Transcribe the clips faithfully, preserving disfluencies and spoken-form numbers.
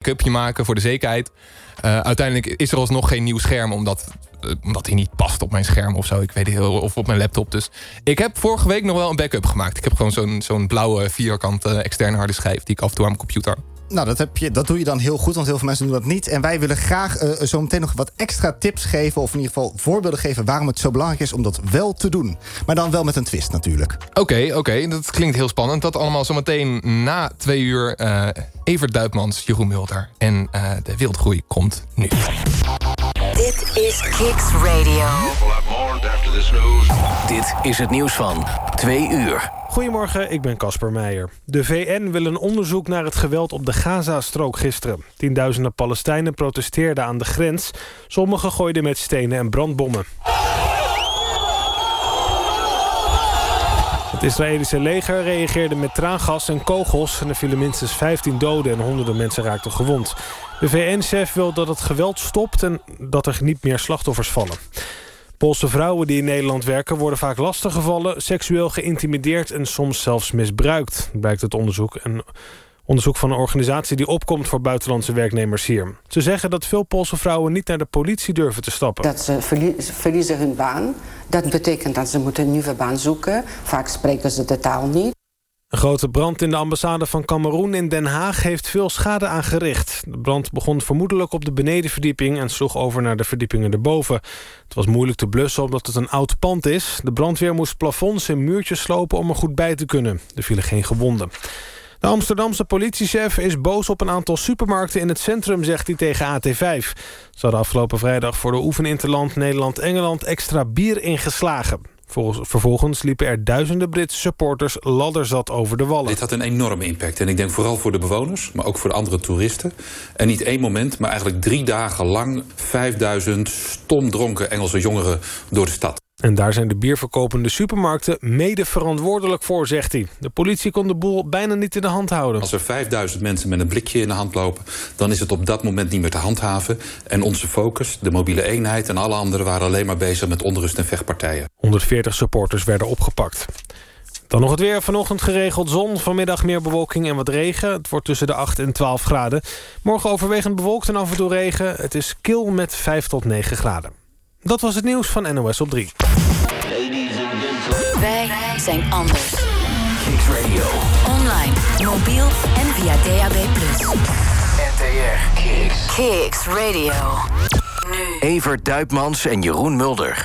backupje maken voor de zekerheid. Uh, uiteindelijk is er alsnog geen nieuw scherm, omdat, uh, omdat hij niet past op mijn scherm of zo. Ik weet niet, of op mijn laptop. Dus ik heb vorige week nog wel een backup gemaakt. Ik heb gewoon zo'n, zo'n blauwe vierkante externe harde schijf die ik af en toe aan mijn computer. Nou, dat, heb je, dat doe je dan heel goed, want heel veel mensen doen dat niet. En wij willen graag uh, zo meteen nog wat extra tips geven, of in ieder geval voorbeelden geven waarom het zo belangrijk is om dat wel te doen. Maar dan wel met een twist natuurlijk. Oké, okay, oké, okay, dat klinkt heel spannend. Dat allemaal zometeen na twee uur. Uh, Evert Duipmans, Jeroen Mulder en uh, de Wildgroei komt nu. Dit is Kicks Radio. Dit is het nieuws van twee uur. Goedemorgen, ik ben Casper Meijer. De V N wil een onderzoek naar het geweld op de Gaza-strook gisteren. Tienduizenden Palestijnen protesteerden aan de grens. Sommigen gooiden met stenen en brandbommen. Het Israëlische leger reageerde met traangas en kogels en er vielen minstens vijftien doden en honderden mensen raakten gewond. De V N-chef wil dat het geweld stopt en dat er niet meer slachtoffers vallen. Poolse vrouwen die in Nederland werken worden vaak lastiggevallen, seksueel geïntimideerd en soms zelfs misbruikt, blijkt het onderzoek. Een onderzoek van een organisatie die opkomt voor buitenlandse werknemers hier. Ze zeggen dat veel Poolse vrouwen niet naar de politie durven te stappen. Dat ze verliezen hun baan. Dat betekent dat ze moeten een nieuwe baan zoeken. Vaak spreken ze de taal niet. Een grote brand in de ambassade van Kameroen in Den Haag heeft veel schade aangericht. De brand begon vermoedelijk op de benedenverdieping en sloeg over naar de verdiepingen erboven. Het was moeilijk te blussen omdat het een oud pand is. De brandweer moest plafonds en muurtjes slopen om er goed bij te kunnen. Er vielen geen gewonden. De Amsterdamse politiechef is boos op een aantal supermarkten in het centrum, zegt hij tegen A T vijf. Ze hadden afgelopen vrijdag voor de oefeninterland Nederland-Engeland extra bier ingeslagen. Vervolgens liepen er duizenden Britse supporters ladderzat over de wallen. Dit had een enorme impact. En ik denk vooral voor de bewoners, maar ook voor de andere toeristen. En niet één moment, maar eigenlijk drie dagen lang vijfduizend stomdronken Engelse jongeren door de stad. En daar zijn de bierverkopende supermarkten mede verantwoordelijk voor, zegt hij. De politie kon de boel bijna niet in de hand houden. Als er vijfduizend mensen met een blikje in de hand lopen, dan is het op dat moment niet meer te handhaven. En onze focus, de mobiele eenheid en alle anderen waren alleen maar bezig met onrust en vechtpartijen. honderdveertig supporters werden opgepakt. Dan nog het weer. Vanochtend geregeld zon. Vanmiddag meer bewolking en wat regen. Het wordt tussen de acht en twaalf graden. Morgen overwegend bewolkt en af en toe regen. Het is kil met vijf tot negen graden. Dat was het nieuws van N O S op drie. Wij zijn anders. Kicks Radio. Online, mobiel en via D A B plus. N T R. Kicks. Kicks Radio. Nu. Evert Duipmans en Jeroen Mulder.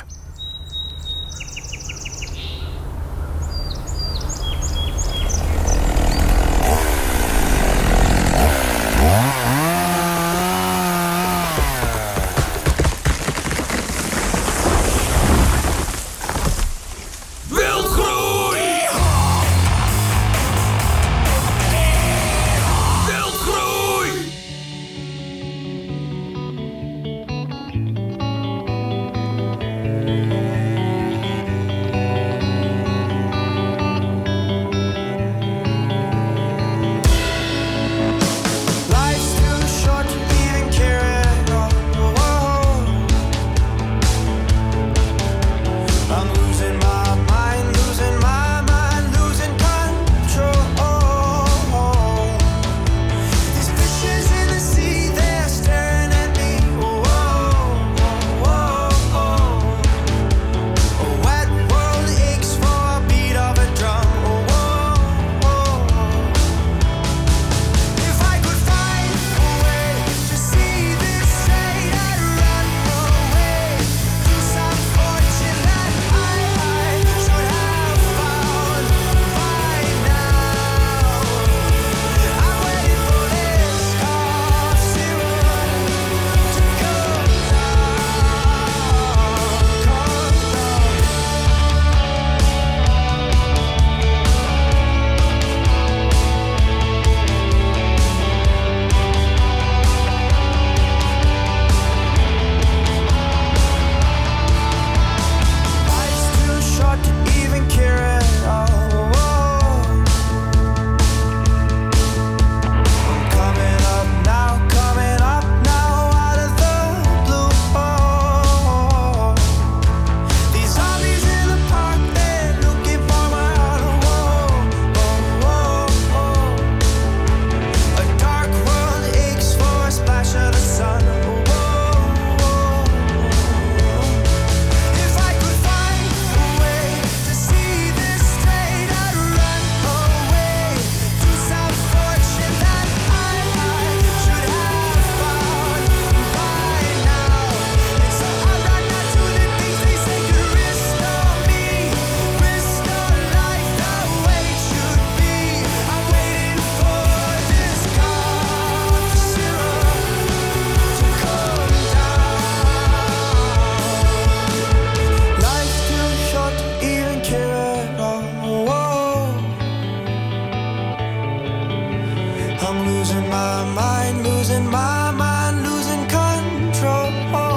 losing my mind, losing control.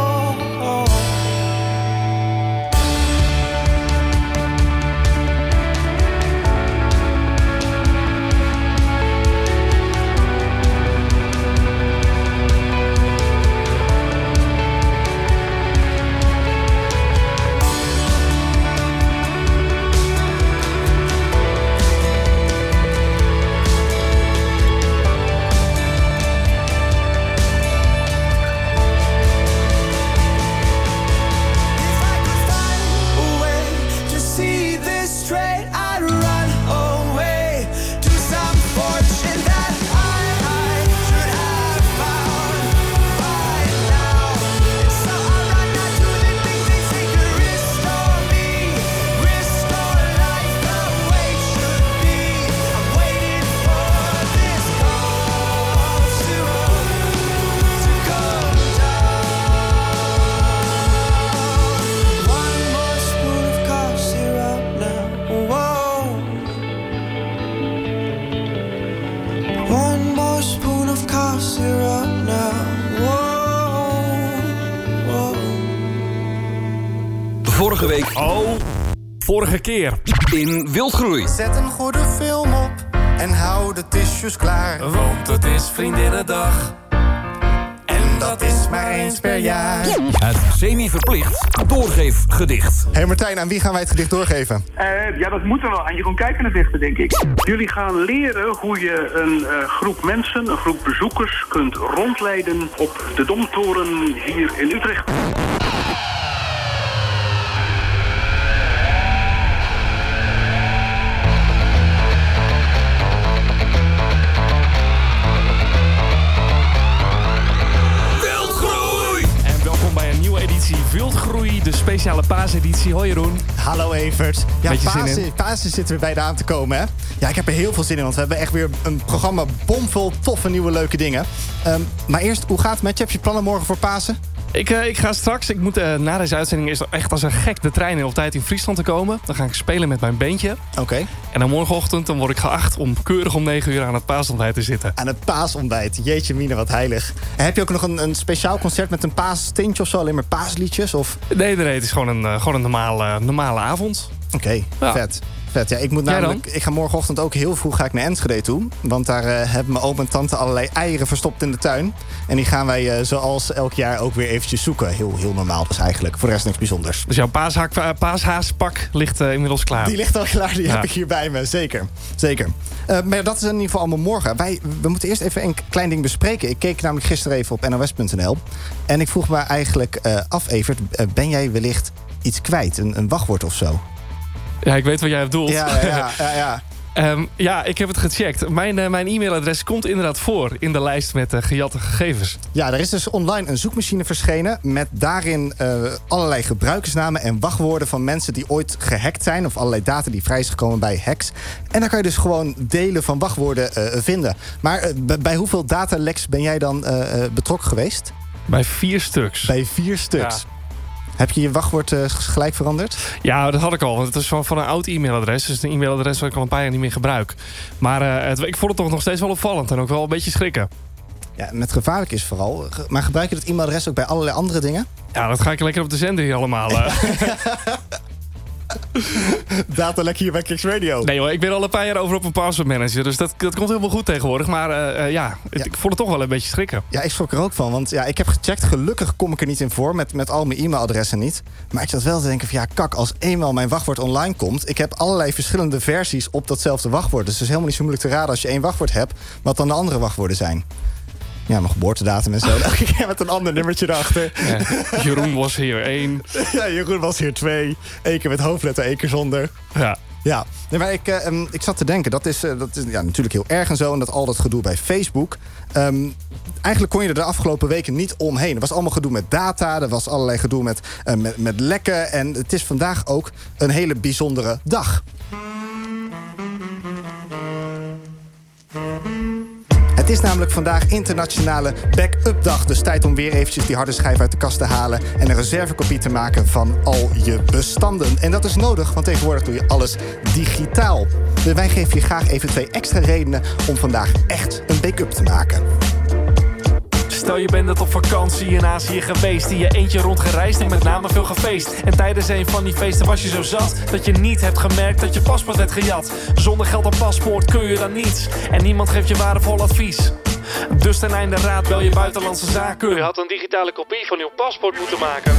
Vorige week. Oh, vorige keer. In Wildgroei. Zet een goede film op en hou de tissues klaar. Want het is Vriendinnendag. En dat is maar eens per jaar. Het semi-verplicht doorgeefgedicht. Hé hey Martijn, aan wie gaan wij het gedicht doorgeven? Uh, ja, dat moet er wel aan Jeroen Kijkende dichten, denk ik. Jullie gaan leren hoe je een uh, groep mensen, een groep bezoekers, kunt rondleiden op de Domtoren hier in Utrecht. Wildgroei, de speciale paaseditie. Hoi Jeroen. Hallo Evert. Ja, Beetje Pasen, zin in? Pasen zit er weer bijna aan te komen, hè? Ja, ik heb er heel veel zin in, want we hebben echt weer een programma bomvol toffe nieuwe leuke dingen. Um, maar eerst, hoe gaat het met je? Heb je plannen morgen voor Pasen? Ik, uh, ik ga straks, ik moet uh, na deze uitzending is echt als een gek de trein in op tijd in Friesland te komen. Dan ga ik spelen met mijn bandje. Oké. Okay. En dan morgenochtend dan word ik geacht om keurig om negen uur aan het paasontbijt te zitten. Aan het paasontbijt. Jeetje mine, wat heilig. En heb je ook nog een, een speciaal concert met een paastintje of zo? Alleen maar paasliedjes? Of? Nee, nee, het is gewoon een, uh, gewoon een normale, normale avond. Oké, okay, ja. vet. Vet, ja, ik moet namelijk. Ik ga morgenochtend ook heel vroeg ga ik naar Enschede toe. Want daar uh, hebben mijn oom en tante allerlei eieren verstopt in de tuin. En die gaan wij uh, zoals elk jaar ook weer eventjes zoeken. Heel, heel normaal dus eigenlijk. Voor de rest niks bijzonders. Dus jouw paashaak, uh, paashaaspak ligt uh, inmiddels klaar? Die ligt al klaar, die ja. heb ik hier bij me. Zeker, zeker. Uh, maar dat is in ieder geval allemaal morgen. Wij, we moeten eerst even een klein ding bespreken. Ik keek namelijk gisteren even op N O S punt N L. En ik vroeg me eigenlijk uh, af, Evert. Uh, ben jij wellicht iets kwijt? Een, een wachtwoord of zo? Ja, ik weet wat jij bedoelt. Ja, ja, ja. ja. um, ja, ik heb het gecheckt. Mijn, uh, mijn e-mailadres komt inderdaad voor in de lijst met uh, gejatte gegevens. Ja, er is dus online een zoekmachine verschenen met daarin uh, allerlei gebruikersnamen en wachtwoorden van mensen die ooit gehackt zijn of allerlei data die vrij is gekomen bij hacks. En dan kan je dus gewoon delen van wachtwoorden uh, vinden. Maar uh, bij hoeveel dataleks ben jij dan uh, betrokken geweest? Bij vier stuks. Bij vier stuks. Ja. Heb je je wachtwoord uh, gelijk veranderd? Ja, dat had ik al. Want het is van, van een oud e-mailadres. Dus een e-mailadres wat ik al een paar jaar niet meer gebruik. Maar uh, het, ik vond het toch nog steeds wel opvallend. En ook wel een beetje schrikken. Ja, met gevaarlijk is vooral. Maar gebruik je dat e-mailadres ook bij allerlei andere dingen? Ja, dat ga ik lekker op de zender hier allemaal. Uh. Datalek hier bij Kicks Radio. Nee hoor, ik ben al een paar jaar over op een password manager. Dus dat, dat komt helemaal goed tegenwoordig. Maar uh, uh, ja, het, ja, ik vond het toch wel een beetje schrikken. Ja, ik schrok er ook van. Want ja, ik heb gecheckt. Gelukkig kom ik er niet in voor. Met, met al mijn e-mailadressen niet. Maar ik zat wel te denken van ja, kak. Als eenmaal mijn wachtwoord online komt. Ik heb allerlei verschillende versies op datzelfde wachtwoord. Dus het is helemaal niet zo moeilijk te raden als je één wachtwoord hebt. Wat dan de andere wachtwoorden zijn. Ja, mijn geboortedatum en zo. Elke keer met een ander nummertje erachter. Ja, Jeroen was hier één. Ja, Jeroen was hier twee. Eén keer met hoofdletter, één keer zonder. Ja. Ja, nee, maar ik, uh, um, ik zat te denken, dat is, uh, dat is ja, natuurlijk heel erg en zo. En dat al dat gedoe bij Facebook. Um, eigenlijk kon je er de afgelopen weken niet omheen. Er was allemaal gedoe met data. Er was allerlei gedoe met, uh, met, met lekken. En het is vandaag ook een hele bijzondere dag. Het is namelijk vandaag internationale back-up dag. Dus tijd om weer eventjes die harde schijf uit de kast te halen en een reservekopie te maken van al je bestanden. En dat is nodig, want tegenwoordig doe je alles digitaal. Dus wij geven je graag even twee extra redenen om vandaag echt een backup te maken. je bent net op vakantie in Azië geweest. In je eentje rondgereisd en met name veel gefeest. En tijdens een van die feesten was je zo zat dat je niet hebt gemerkt dat je paspoort werd gejat. Zonder geld en paspoort kun je dan niets. En niemand geeft je waardevol advies. Dus ten einde raad bel je buitenlandse zaken. U had een digitale kopie van uw paspoort moeten maken.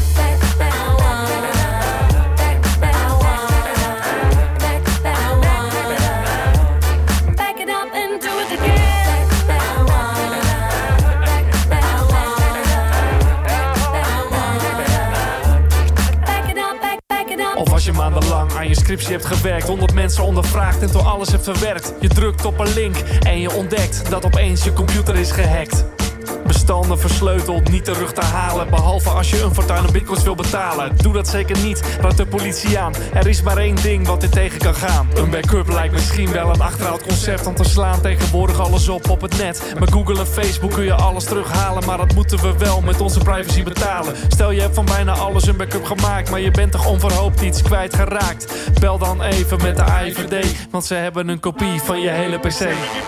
Of als je maandenlang aan je scriptie hebt gewerkt, honderd mensen ondervraagd en door alles hebt verwerkt. Je drukt op een link en je ontdekt dat opeens je computer is gehackt. Bestanden versleuteld, niet terug te halen. Behalve als je een fortuin aan bitcoins wil betalen. Doe dat zeker niet, raad de politie aan. Er is maar één ding wat dit tegen kan gaan. Een backup lijkt misschien wel een achterhaald concept. Want er slaan tegenwoordig alles op op het net. Met Google en Facebook kun je alles terughalen. Maar dat moeten we wel met onze privacy betalen. Stel je hebt van bijna alles een backup gemaakt. Maar je bent toch onverhoopt iets kwijtgeraakt. Bel dan even met de A I V D. Want ze hebben een kopie van je hele pc.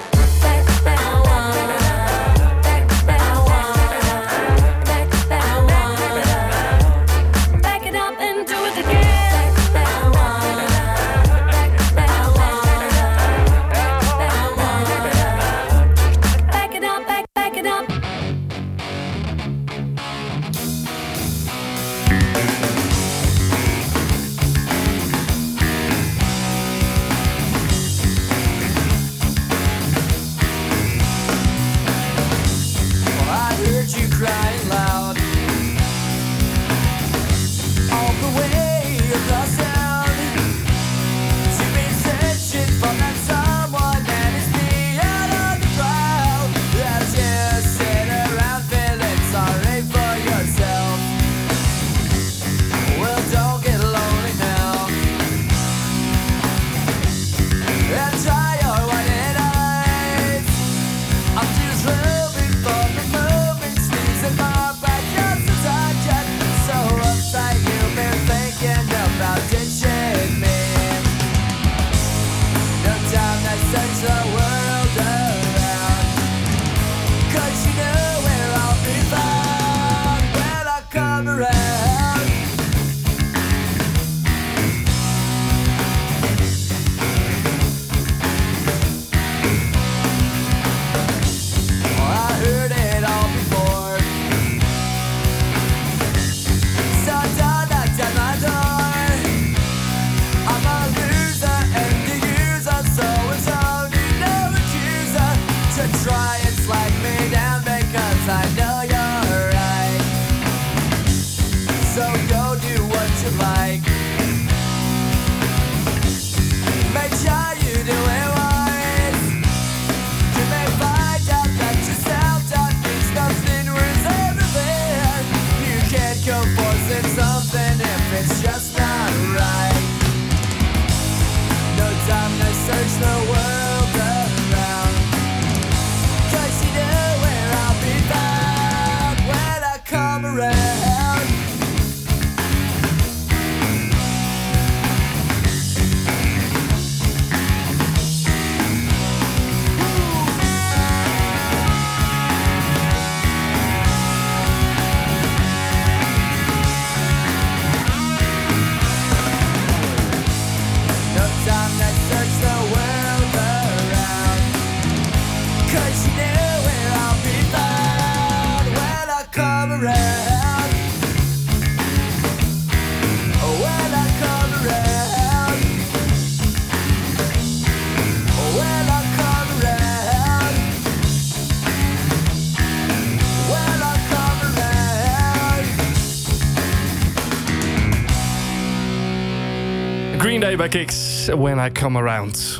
Green Day bij Kicks, When I Come Around.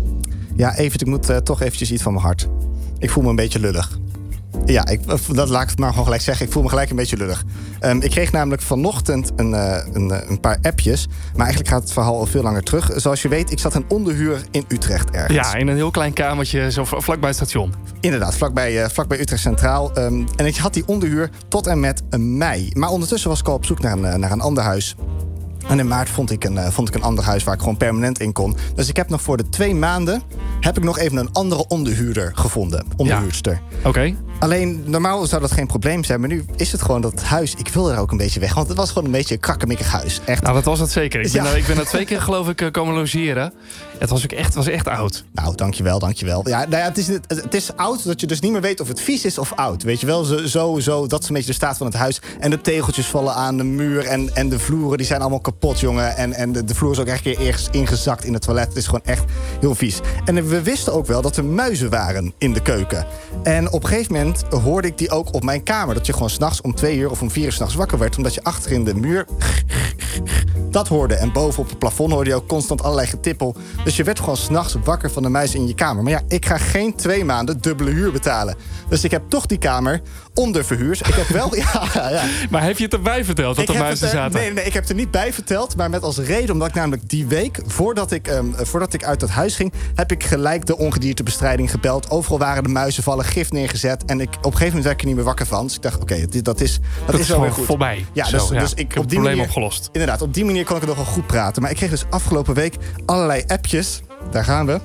Ja, even, ik moet uh, toch eventjes iets van mijn hart. Ik voel me een beetje lullig. Ja, ik, dat laat ik het maar gewoon gelijk zeggen. Ik voel me gelijk een beetje lullig. Um, ik kreeg namelijk vanochtend een, uh, een, een paar appjes. Maar eigenlijk gaat het verhaal al veel langer terug. Zoals je weet, ik zat in onderhuur in Utrecht ergens. Ja, in een heel klein kamertje, zo vlakbij het station. Inderdaad, vlakbij, uh, vlakbij Utrecht Centraal. Um, en ik had die onderhuur tot en met mei. Maar ondertussen was ik al op zoek naar een, naar een ander huis. En in maart vond ik, een, uh, vond ik een ander huis waar ik gewoon permanent in kon. Dus ik heb nog voor de twee maanden... heb ik nog even een andere onderhuurder gevonden. Onderhuurster. Ja. Oké. Okay. Alleen, normaal zou dat geen probleem zijn. Maar nu is het gewoon dat het huis... Ik wilde er ook een beetje weg. Want het was gewoon een beetje een krakkemikkig huis. Echt. Nou, dat was het zeker. Ik ben, Ja. er, ik ben er twee keer, geloof ik, komen logeren. Het was ook echt, was echt oud. Nou, dankjewel, dankjewel. Ja, nou ja, het, is, het is oud dat je dus niet meer weet of het vies is of oud. Weet je wel, zo, zo, zo dat is een beetje de staat van het huis. En de tegeltjes vallen aan de muur. En, en de vloeren, die zijn allemaal kapot, jongen. En, en de, de vloer is ook echt een keer eerst ingezakt in het toilet. Het is gewoon echt heel vies. En we wisten ook wel dat er muizen waren in de keuken. En op een gegeven moment hoorde ik die ook op mijn kamer. Dat je gewoon s'nachts om twee uur of om vier uur s'nachts wakker werd. Omdat je achter in de muur dat hoorde. En boven op het plafond hoorde je ook constant allerlei getippel. Dus je werd gewoon s'nachts wakker van de muis in je kamer. Maar ja, ik ga geen twee maanden dubbele huur betalen. Dus ik heb toch die kamer onderverhuurd. Ik heb wel... Ja, ja. Maar heb je het erbij verteld dat Ik er heb muizen het, eh, zaten? Nee, nee, ik heb het er niet bij verteld. Maar met als reden, omdat ik namelijk die week... voordat ik, um, voordat ik uit dat huis ging... heb ik gelijk de ongediertebestrijding gebeld. Overal waren de muizenvallen, gif neergezet. En ik, op een gegeven moment werd ik er niet meer wakker van. Dus ik dacht, oké, okay, dat is, dat is, dat is wel weer gewoon goed. voorbij. Ja, Zo, dus, ja. dus ik, ik heb op het die probleem manier, opgelost. Inderdaad, op die manier kon ik nog wel goed praten. Maar ik kreeg dus afgelopen week allerlei appjes. Daar gaan we.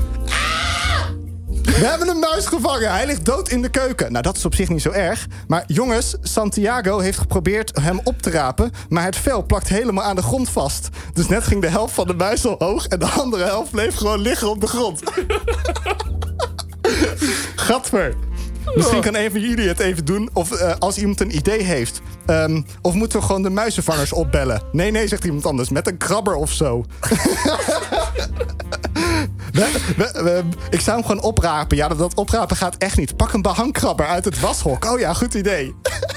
We hebben een muis gevangen. Hij ligt dood in de keuken. Nou, dat is op zich niet zo erg. Maar jongens, Santiago heeft geprobeerd hem op te rapen... maar het vel plakt helemaal aan de grond vast. Dus net ging de helft van de muis al hoog... en de andere helft bleef gewoon liggen op de grond. Gadver. Misschien kan een van jullie het even doen. Of uh, als iemand een idee heeft. Um, of moeten we gewoon de muizenvangers opbellen? Nee, nee, zegt iemand anders. Met een krabber of zo. we, we, we, ik zou hem gewoon oprapen. Ja, dat, dat oprapen gaat echt niet. Pak een behangkrabber uit het washok. Oh ja, goed idee.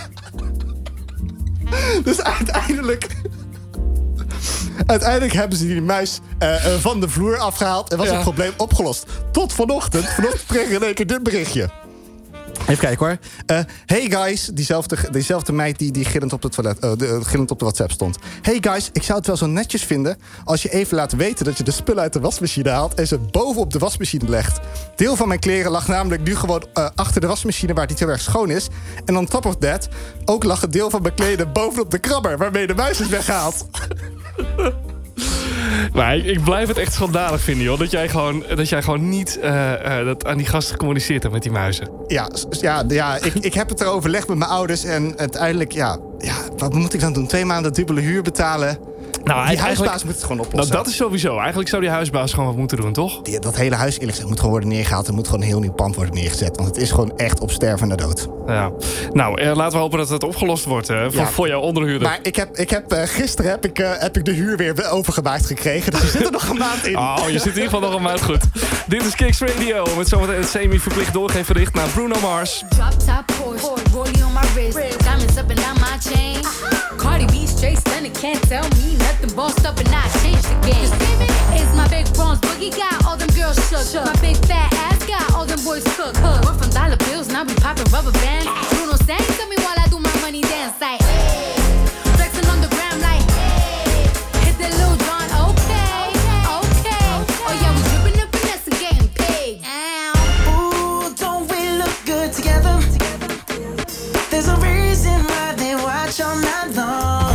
Dus uiteindelijk... Uiteindelijk hebben ze die muis uh, uh, van de vloer afgehaald... en was ja. het probleem opgelost. Tot vanochtend. Vanochtend kreeg ik in één keer dit berichtje. Even kijken hoor. Uh, hey guys, diezelfde, diezelfde meid die, die gillend, op de toilet, uh, de, uh, gillend op de WhatsApp stond. Hey guys, ik zou het wel zo netjes vinden... als je even laat weten dat je de spullen uit de wasmachine haalt... en ze bovenop de wasmachine legt. Deel van mijn kleren lag namelijk nu gewoon uh, achter de wasmachine... waar het niet heel erg schoon is. En on top of that, ook lag een deel van mijn kleden bovenop de krabber... waarmee de muis is weggehaald. Maar ik, ik blijf het echt schandalig vinden, joh. Dat jij gewoon, dat jij gewoon niet uh, uh, dat aan die gasten gecommuniceerd hebt met die muizen. Ja, ja, ja ik, ik heb het erover overlegd met mijn ouders. En uiteindelijk, ja, ja, wat moet ik dan doen? Twee maanden dubbele huur betalen. Nou, die huisbaas moet het gewoon oplossen. Nou, dat is sowieso. Eigenlijk zou die huisbaas gewoon wat moeten doen, toch? Die, dat hele huis, eerlijk gezegd, moet gewoon worden neergehaald. Er moet gewoon een heel nieuw pand worden neergezet. Want het is gewoon echt op sterven na dood. Ja. Nou, eh, laten we hopen dat het opgelost wordt uh, voor, ja. voor jouw onderhuurder. Maar ik heb, ik heb, uh, gisteren heb ik, uh, heb ik de huur weer overgemaakt gekregen. Dus er zit er nog een maand in. Oh, je zit in ieder geval nog een maand goed. Dit is Kicks Radio. Met zometeen het semi-verplicht doorgeefbericht naar Bruno Mars. Drop top Porsche, rollie on my wrist, diamonds up and down my chain. Cardi B straight stunning, can't tell me nothing. Bossed up and I changed the game. It's my big bronze boogie, got all them girls shook. My big fat ass got all them boys cooked. We're from dollar bills, now we popping rubber bands. Bruno sang to me while I do my money dance like hey. Flexing on the gram like hey. Hit that Lil Jon, okay, okay. Oh yeah, we dripping up finesse and getting paid. Ooh, don't we look good together? There's a reason why they watch all night long.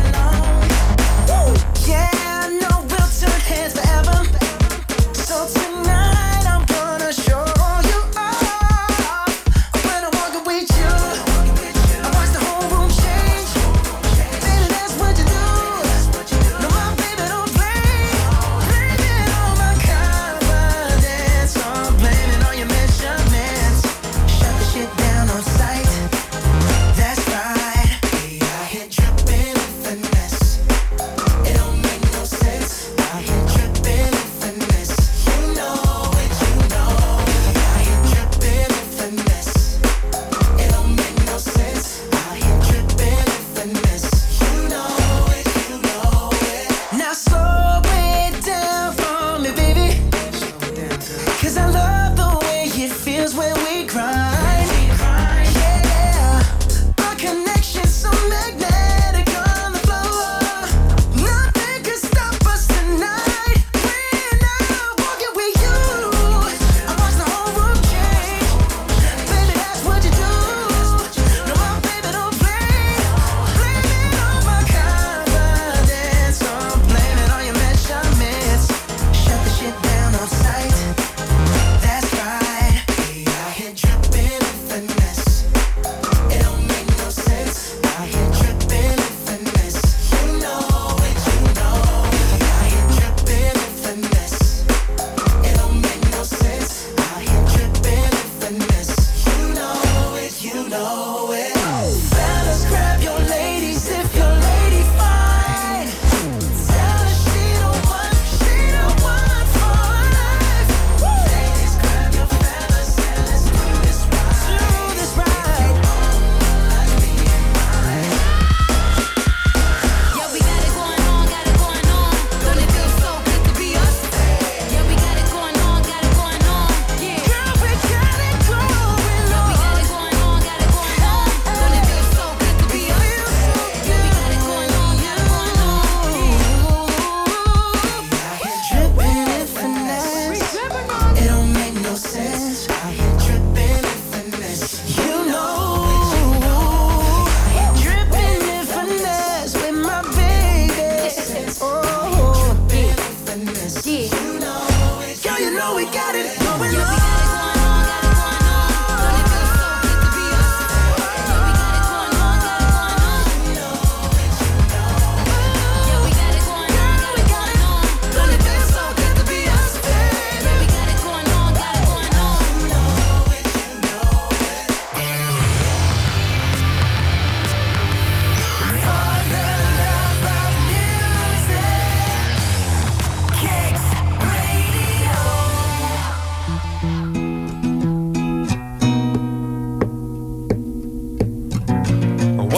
Yeah, no, we'll turn heads forever. So tonight I'm gonna show you off when I'm walking with you.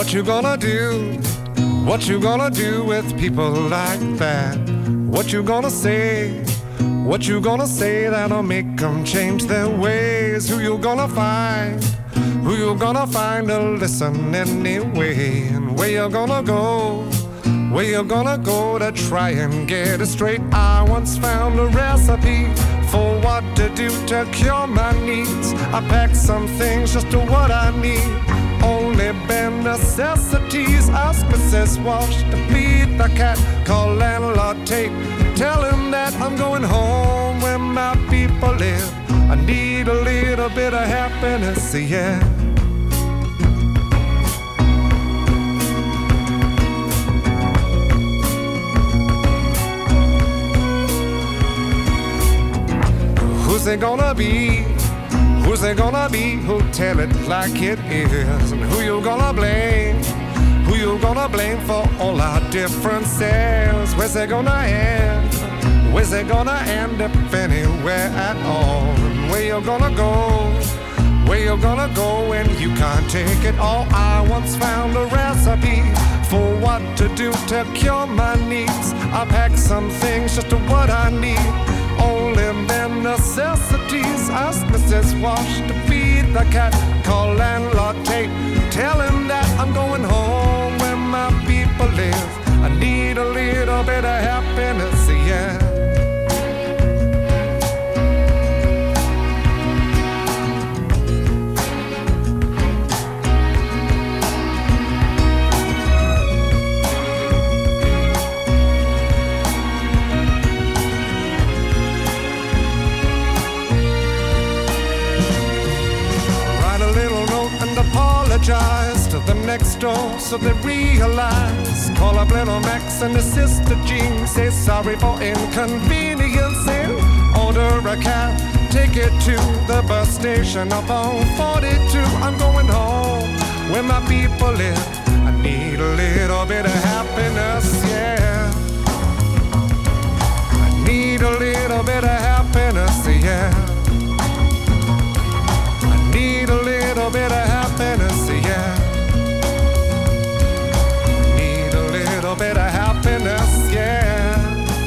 What you gonna do? What you gonna do with people like that? What you gonna say? What you gonna say that'll make them change their ways? Who you gonna find? Who you gonna find to listen anyway? And where you gonna go? Where you gonna go to try and get it straight? I once found a recipe for what to do to cure my needs. I packed some things just to what I need. Only bare necessities. Ask Missus Walsh to feed the cat. Call landlord Tate. Tell him that I'm going home where my people live. I need a little bit of happiness, yeah. Who's it gonna be? Who's it gonna be? Who'll tell it like it is? And who you gonna blame? Who you gonna blame for all our differences? Where's it gonna end? Where's it gonna end if anywhere at all? And where you gonna go? Where you gonna go when you can't take it all? I once found a recipe for what to do to cure my needs. I packed some things just to what I need. Only bare necessities. Ask Missus Walsh to feed the cat. Call landlord Tate. Tell him that I'm going home where my people live. I need a little bit of happiness, yeah. Apologize to the next door so they realize. Call up little Max and his sister Jean. Say sorry for inconvenience and order a cab. Take it to the bus station up on forty-two. I'm going home where my people live. I need a little bit of happiness, yeah. I need a little bit of happiness, yeah. I need a little bit of happiness, yeah. Need a little bit of happiness, yeah.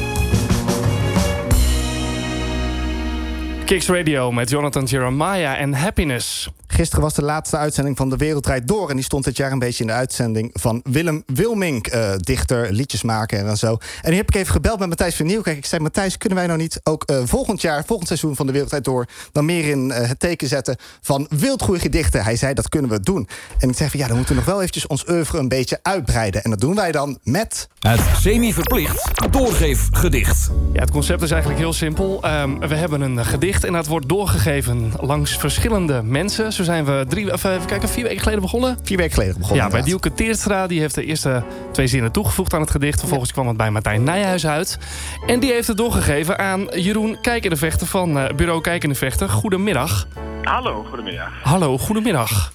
Kicks Radio met Jonathan Jeremiah en Happiness. Gisteren was de laatste uitzending van De Wereld Draait Door. En die stond dit jaar een beetje in de uitzending van Willem Wilmink. Uh, dichter, liedjesmaker en zo. En nu heb ik even gebeld met Matthijs van Nieuwkerk. Ik zei, Matthijs, kunnen wij nou niet ook uh, volgend jaar, volgend seizoen van De Wereld Draait Door, dan meer in uh, het teken zetten van wildgroei gedichten? Hij zei, dat kunnen we doen. En ik zei van, ja, dan moeten we nog wel eventjes ons oeuvre een beetje uitbreiden. En dat doen wij dan met het semi-verplicht doorgeefgedicht. Ja, het concept is eigenlijk heel simpel. Um, we hebben een gedicht en dat wordt doorgegeven langs verschillende mensen. Zo zijn we drie, of even kijken, vier weken geleden begonnen. Vier weken geleden begonnen. Ja, bij Dielke Teerstra. Die heeft de eerste twee zinnen toegevoegd aan het gedicht. Vervolgens ja. kwam het bij Martijn Nijhuis uit. En die heeft het doorgegeven aan Jeroen Kijkendevechter van uh, Bureau Kijkendevechter. Goedemiddag. Hallo, goedemiddag. Hallo, goedemiddag.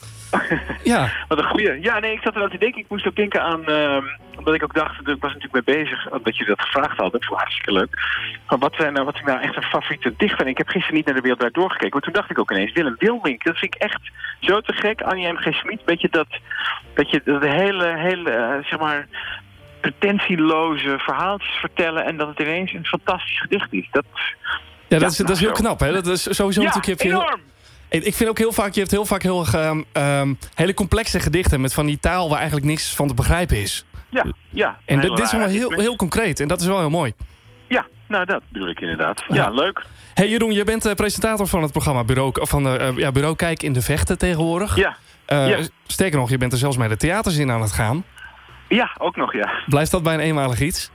Ja. Wat een goeie. Ja, nee, ik zat eraan te denken. Ik moest ook denken aan, uh, omdat ik ook dacht, ik was natuurlijk mee bezig, dat je dat gevraagd had. Dat vond ik hartstikke leuk. Maar wat zijn nou, wat ik nou echt een favoriete dichter? Ik heb gisteren niet naar De Wereld Draait Door gekeken, maar toen dacht ik ook ineens, Willem Wilmink, dat vind ik echt zo te gek. Annie M G. Schmid, beetje dat, beetje dat hele, hele, uh, zeg maar, pretentieloze verhaaltjes vertellen en dat het ineens een fantastisch gedicht is. Dat, ja, dat is, ja, dat is heel knap, hè? Dat is sowieso ja, natuurlijk... Heb je enorm! Heel... Ik vind ook heel vaak, je hebt heel vaak heel um, um, hele complexe gedichten met van die taal waar eigenlijk niks van te begrijpen is. Ja, ja. En dit, dit is wel heel, heel concreet en dat is wel heel mooi. Ja, nou dat bedoel ik inderdaad. Ja, ja. Leuk. Hey Jeroen, je bent uh, presentator van het programma Bureau, van uh, ja, Bureau Kijk in de Vechten tegenwoordig. Ja. Uh, ja. Sterker nog, je bent er zelfs met de theaters in aan het gaan. Ja, ook nog, ja. Blijft dat bij een eenmalig iets?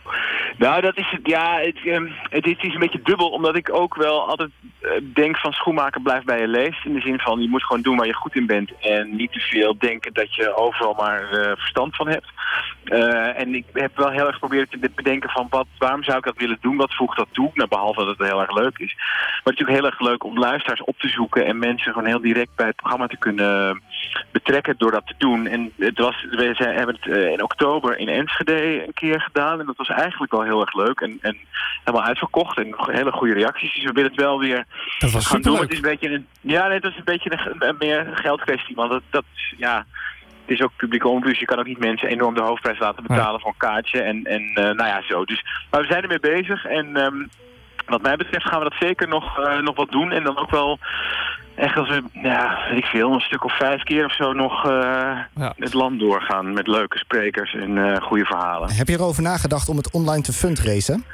Nou, dat is het, ja, het, um, het, het is een beetje dubbel, omdat ik ook wel altijd uh, denk van schoenmaker blijft bij je leest. In de zin van, je moet gewoon doen waar je goed in bent en niet te veel denken dat je overal maar uh, verstand van hebt. Uh, en ik heb wel heel erg geprobeerd te bedenken van, wat, waarom zou ik dat willen doen? Wat voegt dat toe? Nou, behalve dat het heel erg leuk is. Maar het is natuurlijk heel erg leuk om luisteraars op te zoeken en mensen gewoon heel direct bij het programma te kunnen betrekken door dat te doen. En het was, we zijn, hebben het uh, in oktober in Enschede een keer gedaan en dat was eigenlijk wel heel erg leuk en, en helemaal uitverkocht en nog hele goede reacties. Dus we willen het wel weer dat was gaan doen. Het is een beetje een, ja, nee, dat is een beetje een, een meer geldkwestie, want dat, dat ja, het is ook publieke omroep, dus je kan ook niet mensen enorm de hoofdprijs laten betalen voor een kaartje. En, en uh, nou ja, zo. Dus, maar we zijn ermee bezig en um, wat mij betreft gaan we dat zeker nog, uh, nog wat doen. En dan ook wel echt als we, ja, weet ik veel, een stuk of vijf keer of zo nog uh, ja. het land doorgaan met leuke sprekers en uh, goede verhalen. Heb je erover nagedacht om het online te fundraisen?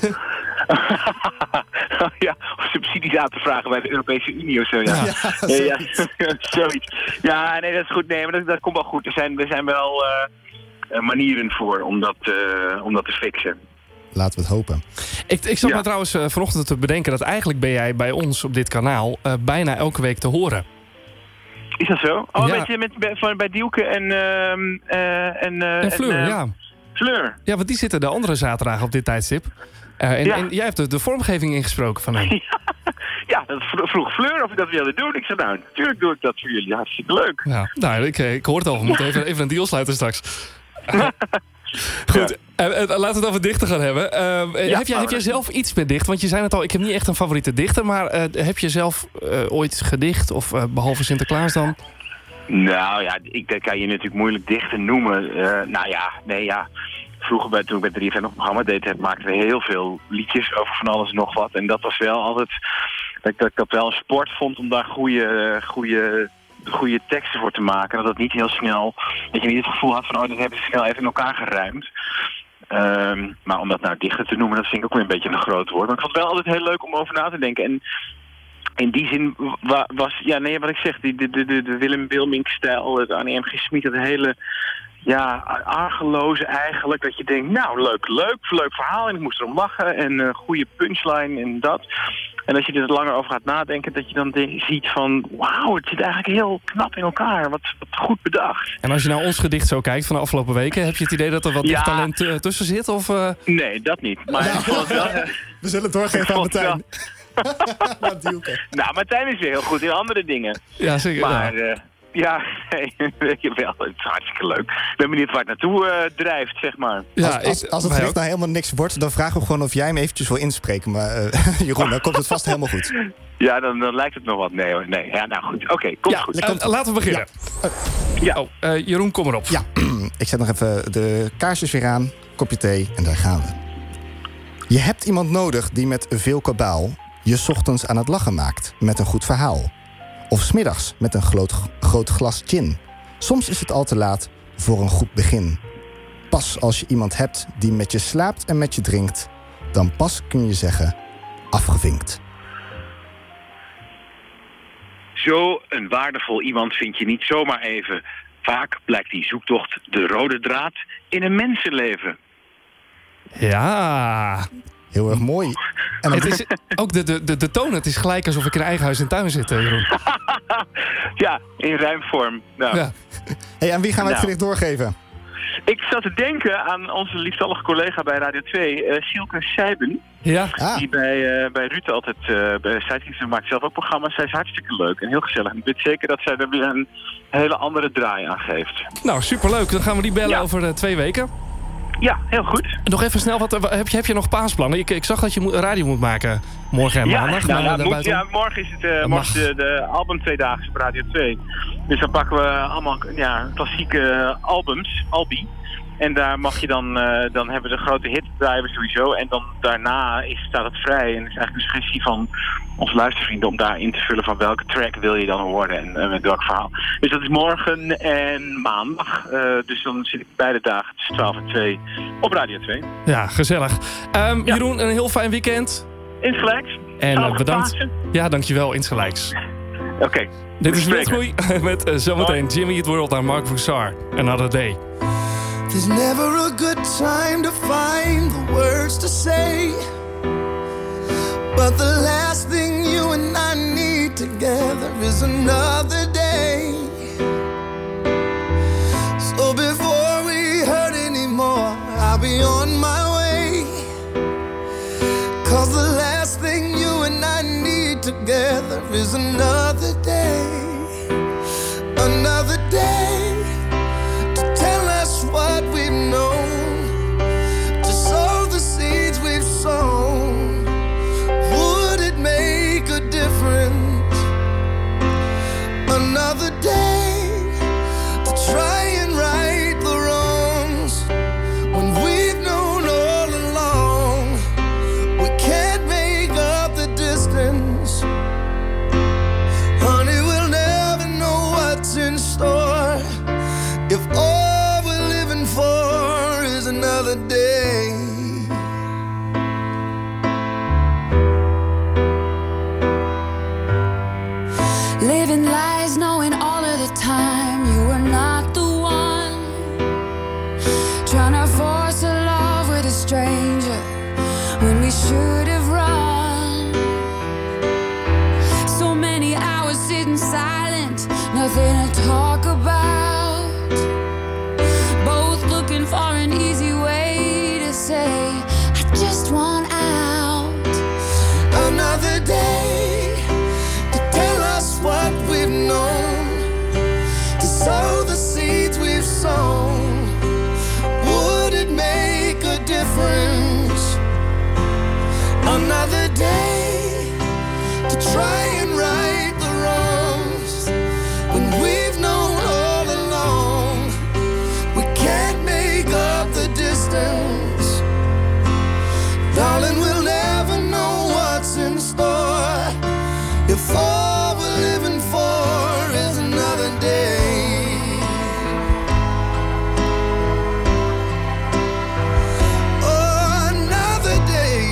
Ja, of subsidies aan te vragen bij de Europese Unie of zo. Ja, ja, ja, ja, ja zoiets. Ja, nee, dat is goed. Nee, maar dat, dat komt wel goed. Er zijn, er zijn wel uh, manieren voor om dat, uh, om dat te fixen. Laten we het hopen. Ik, ik zat ja. me trouwens uh, vanochtend te bedenken dat eigenlijk ben jij bij ons op dit kanaal uh, bijna elke week te horen. Is dat zo? Oh, ja. met, met, bij, van, bij Dielke en... Uh, uh, en, uh, en Fleur, en, uh, ja. Fleur. Ja, want die zitten de andere zaterdagen op dit tijdstip. Uh, en, ja. en jij hebt de, de vormgeving ingesproken van hem. Ja, ja, dat vroeg Fleur of ik dat wilde doen. Ik zei, nou, natuurlijk doe ik dat voor jullie. Hartstikke leuk. Ja, nou, ik, ik hoor het al. We moeten even, even een deal sluiten straks. Goed, ja. uh, uh, laten we het over dichten gaan hebben. Uh, ja, heb, jij, heb jij zelf iets met dicht? Want je zei het al, ik heb niet echt een favoriete dichter. Maar uh, heb je zelf uh, ooit gedicht? Of uh, behalve Sinterklaas dan? Nou ja, ik, dat kan je natuurlijk moeilijk dichten noemen. Uh, nou ja, nee ja. Vroeger, bij, toen ik bij drie F M nog een programma deed, maakten we heel veel liedjes over van alles en nog wat. En dat was wel altijd, dat, dat ik dat wel een sport vond om daar goede, goede, goede teksten voor te maken. Dat dat niet heel snel, dat je niet het gevoel had van, oh, dat hebben ze snel even in elkaar geruimd. Um, maar om dat nou dichter te noemen, dat vind ik ook weer een beetje een groot woord. Maar ik vond het wel altijd heel leuk om over na te denken. En in die zin wa, was, ja nee, wat ik zeg, die, de, de, de, de Willem Wilmink-stijl, het Annie M G. Schmid, dat hele... Ja, argeloze eigenlijk. Dat je denkt, nou, leuk, leuk, leuk verhaal. En ik moest erom lachen. En uh, goede punchline en dat. En als je er langer over gaat nadenken, dat je dan denk, ziet van... Wauw, het zit eigenlijk heel knap in elkaar. Wat, wat goed bedacht. En als je naar ons gedicht zo kijkt van de afgelopen weken... heb je het idee dat er wat ja. talent uh, tussen zit? Of, uh... Nee, dat niet. Maar ja. ik vond het wel... Uh, We zullen het doorgeven aan Martijn. Nou, Martijn is weer heel goed in andere dingen. Ja, zeker. Maar... Ja. Uh, Ja, nee, weet je wel, het is hartstikke leuk. Ik ben benieuwd waar het naartoe uh, drijft, zeg maar. Ja, als, als, als het gedicht nou helemaal niks wordt, dan vragen we gewoon of jij hem eventjes wil inspreken. Maar uh, Jeroen, dan komt het vast helemaal goed. Ja, dan, dan lijkt het nog wat. Nee hoor, nee. Ja, nou goed. Oké, okay, komt ja, goed. Uh, komt... Laten we beginnen. Ja. Uh, ja. Oh, uh, Jeroen, kom erop. Ja, ik zet nog even de kaarsjes weer aan, kopje thee en daar gaan we. Je hebt iemand nodig die met veel kabaal je 's ochtends aan het lachen maakt met een goed verhaal. Of 's middags met een groot, groot glas gin. Soms is het al te laat voor een goed begin. Pas als je iemand hebt die met je slaapt en met je drinkt, dan pas kun je zeggen, afgevinkt. Zo een waardevol iemand vind je niet zomaar even. Vaak blijkt die zoektocht de rode draad in een mensenleven. Ja... Heel erg mooi. En het is ook de, de, de, de toon, het is gelijk alsof ik in eigen huis en tuin zit, Jeroen. Ja, in ruimvorm. Nou. Ja. Hey, aan wie gaan wij het nou. gedicht doorgeven? Ik zat te denken aan onze liefstallige collega bij Radio twee, uh, Sielke Sijben. Ja. Ah. Die bij, uh, bij Ruud altijd, uh, bij Sidekick maakt zelf ook programma's. Zij is hartstikke leuk en heel gezellig. En ik weet zeker dat zij er weer een hele andere draai aan geeft. Nou, superleuk. Dan gaan we die bellen ja. over uh, twee weken. Ja, heel goed. Nog even snel, wat, heb, je, heb je nog paasplannen? Ik, ik zag dat je mo- radio moet maken morgen en ja, maandag. Nou, ja, moet, ja, morgen is het uh, morgen de, de album Tweedaagse op Radio twee. Dus dan pakken we allemaal ja, klassieke albums, Albi. En daar mag je dan, uh, dan hebben we de grote hit draaien sowieso. En dan daarna is, staat het vrij. En het is eigenlijk een suggestie van onze luistervrienden om daar in te vullen van welke track wil je dan horen en uh, met welk verhaal. Dus dat is morgen en maandag. Uh, dus dan zit ik beide dagen tussen twaalf en twee op Radio twee. Ja, gezellig. Um, ja. Jeroen, een heel fijn weekend. Insgelijks. En uh, bedankt. Pasen. Ja, dankjewel. Insgelijks. Oké. Okay. Dit is Netgroei met uh, zometeen Jimmy Eat World naar Mark Broussard. Another Day. There's never a good time to find the words to say, but the last thing you and I need together is another day. So before we hurt anymore, I'll be on my way, 'cause the last thing you and I need together is another day. Another day what we've known, to sow the seeds we've sown. Would it make a difference? Another day to try should have run. So many hours sitting silent, nothing to talk about. Both looking for an easy way to say, I just want out. Another day to tell us what we've known, to sow the seeds we've sown. Would it make a difference? Another day to try and right the wrongs, when we've known all along we can't make up the distance. Darling, we'll never know what's in store if all we're living for is another day. Oh, another day.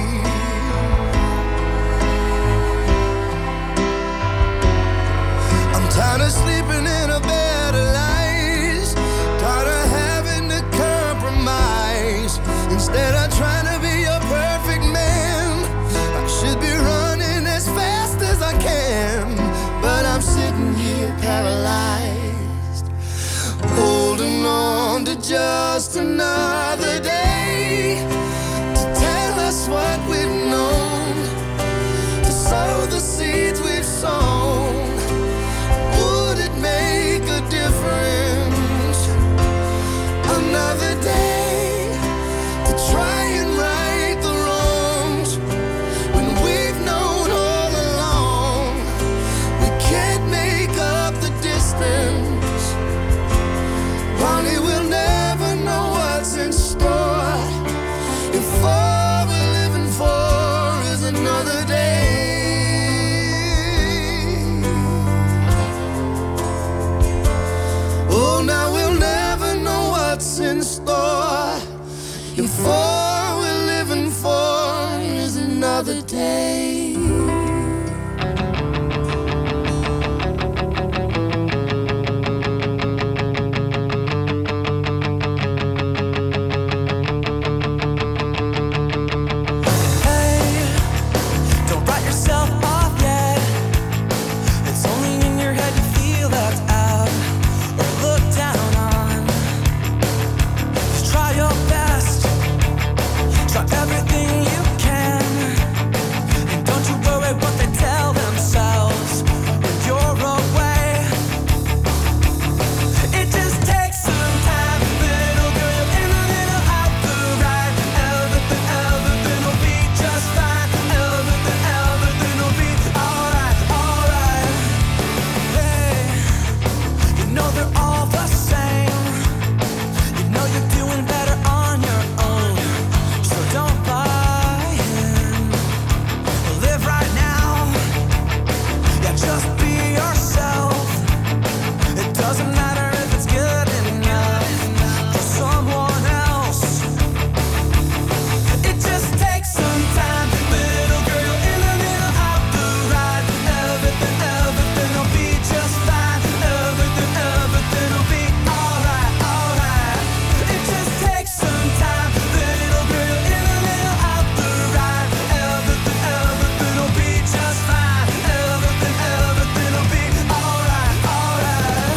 I'm tired of sleeping in a bed of lies, tired of having to compromise. Instead of trying to be a perfect man, I should be running as fast as I can, but I'm sitting here paralyzed, holding on to just another day to tell us what we've known, to sow the seeds we've sown. Would it make a difference? Another day to try and right the wrongs, when we've known all along we can't make up the distance. Bonnie, we'll never know what's in store if all we're living for is another day. Oh, now we'll never know what's in store if all we're living for is another day. Hey, don't write yourself off yet. It's only in your head you feel left out or looked down on. Just try your best, try everything you can, and don't you worry what they tell themselves when you're away. It just takes some time, little girl, in a little out the right. Everything, everything will be just fine. Everything, everything will be alright, alright. Hey, you know they're all the same. You know you're doing better on your own, so don't buy in. Live right now, yeah, just be yourself. It doesn't matter if it's good enough for someone else. It just takes some time, little girl, in a little out the right. Everything, everything will be just fine. Everything, everything will be alright, alright. It just takes some time, little girl, in a little out the right. Everything, everything will be just fine. Everything, everything will be alright, alright.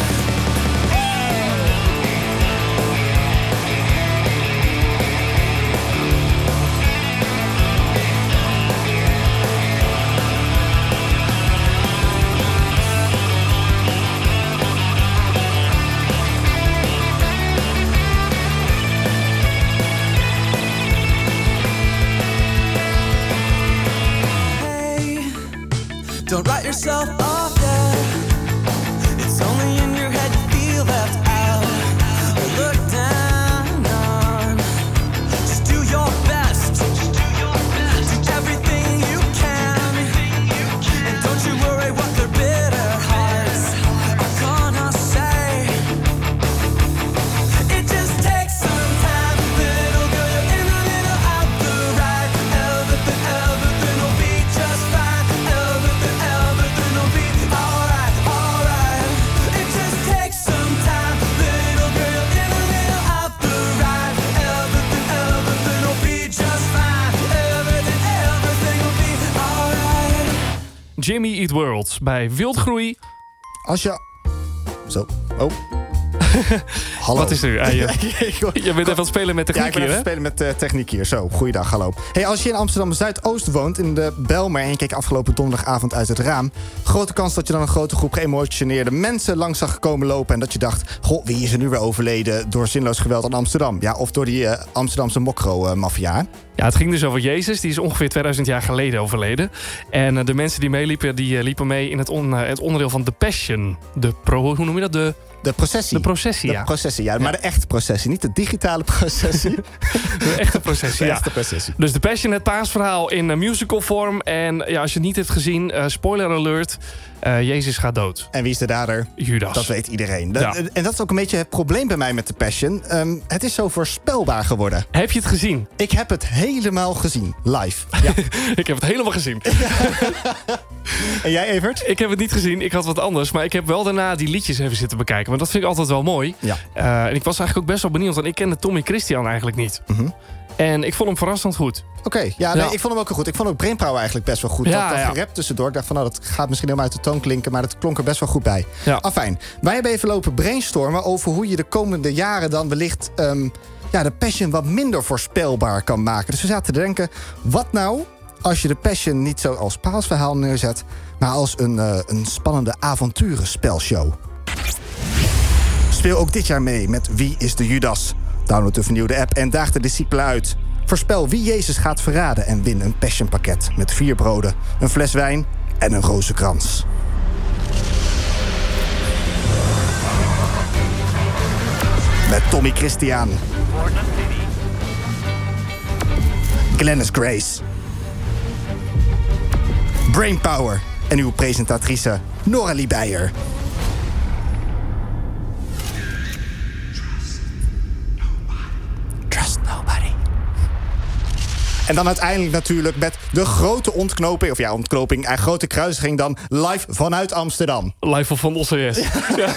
Hey, don't write yourself off yet. It's only in your head you feel left out or looked down on. Just do your best, do everything you can, and don't you worry what their bitter hearts are gonna say. It just takes some time, little girl, in a little out the right. Everything, everything will be just fine. Everything, everything will be Jimmy Eat World bij Wildgroei. Als je... Zo. Oh. Hallo. Wat is er? Ah, je, je bent even aan het spelen met techniek ja, ik ben hier, even hè? spelen met uh, techniek hier. Zo, goeiedag, hallo. Hey, als je in Amsterdam Zuidoost woont, in de Bijlmer... en je keek afgelopen donderdagavond uit het raam... grote kans dat je dan een grote groep geëmotioneerde mensen langs zag komen lopen... en dat je dacht, goh, wie is er nu weer overleden door zinloos geweld in Amsterdam? Ja, of door die uh, Amsterdamse mokro-maffia. Ja, het ging dus over Jezus. Die is ongeveer tweeduizend jaar geleden overleden. En uh, de mensen die meeliepen, die uh, liepen mee in het, on, uh, het onderdeel van The Passion. De pro, hoe noem je dat? De, de processie. De processie, de ja. processie, ja. Maar de echte processie, niet de digitale processie. De echte processie, de ja. echte processie. Dus The Passion, het paasverhaal in uh, musical vorm. En ja, als je het niet hebt gezien, uh, spoiler alert... Uh, Jezus gaat dood. En wie is de dader? Judas. Dat weet iedereen. Dat, ja. En dat is ook een beetje het probleem bij mij met The Passion. Um, het is zo voorspelbaar geworden. Heb je het gezien? Ik heb het helemaal gezien. Live. Ja. Ik heb het helemaal gezien. En jij, Evert? Ik heb het niet gezien. Ik had wat anders. Maar ik heb wel daarna die liedjes even zitten bekijken. Want dat vind ik altijd wel mooi. Ja. Uh, en ik was eigenlijk ook best wel benieuwd. Want ik kende Tommy Christian eigenlijk niet. Mm-hmm. En ik vond hem verrassend goed. Oké, okay, ja, nee, ja. ik vond hem ook goed. Ik vond ook Brainpower eigenlijk best wel goed. Ja, dat dat ja. gerap tussendoor. Ik dacht van, nou, dat gaat misschien helemaal uit de toon klinken... maar dat klonk er best wel goed bij. Ja. Afijn, wij hebben even lopen brainstormen... over hoe je de komende jaren dan wellicht... Um, ja, de Passion wat minder voorspelbaar kan maken. Dus we zaten te denken, wat nou als je de Passion niet zo als paasverhaal neerzet... maar als een, uh, een spannende avonturenspelshow? Speel ook dit jaar mee met Wie is de Judas? Download de vernieuwde app en daag de discipelen uit. Voorspel wie Jezus gaat verraden en win een Passionpakket... met vier broden, een fles wijn en een rozenkrans. Met Tommy Christian, Glennis Grace, Brainpower en uw presentatrice Noralie Beijer. Trust nobody. En dan uiteindelijk natuurlijk met de grote ontknoping... of ja, ontknoping, een grote kruisiging dan live vanuit Amsterdam. Live van Osseres. Ja.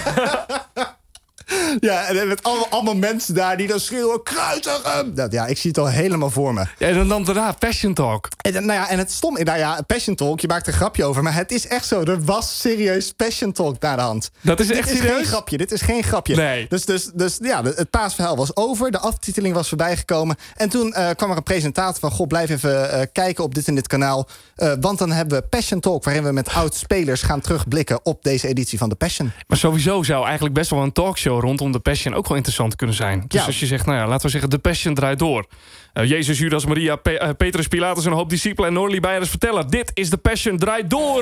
Ja, en met allemaal, allemaal mensen daar die dan schreeuwen... kruisigen! Dat, ja, ik zie het al helemaal voor me. Ja, en dan, dan daarna Passion Talk. En, nou ja, en het stom... Nou ja, Passion Talk, je maakt er een grapje over... maar het is echt zo, er was serieus Passion Talk naar de hand. Dat is echt dit is serieus? geen grapje, dit is geen grapje. Nee. Dus, dus, dus ja, het paasverhaal was over, de aftiteling was voorbij gekomen... en toen uh, kwam er een presentator van... goh, blijf even uh, kijken op dit en dit kanaal... Uh, want dan hebben we Passion Talk... waarin we met oud-spelers gaan terugblikken... op deze editie van de Passion. Maar sowieso zou eigenlijk best wel een talkshow... rondom de Passion ook wel interessant kunnen zijn. Dus ja. als je zegt, nou ja, laten we zeggen... de Passion draait door. Uh, Jezus, Judas, Maria, Pe- uh, Petrus, Pilatus... en een hoop discipelen en Noralie Beijer vertellen... dit is de Passion draait door!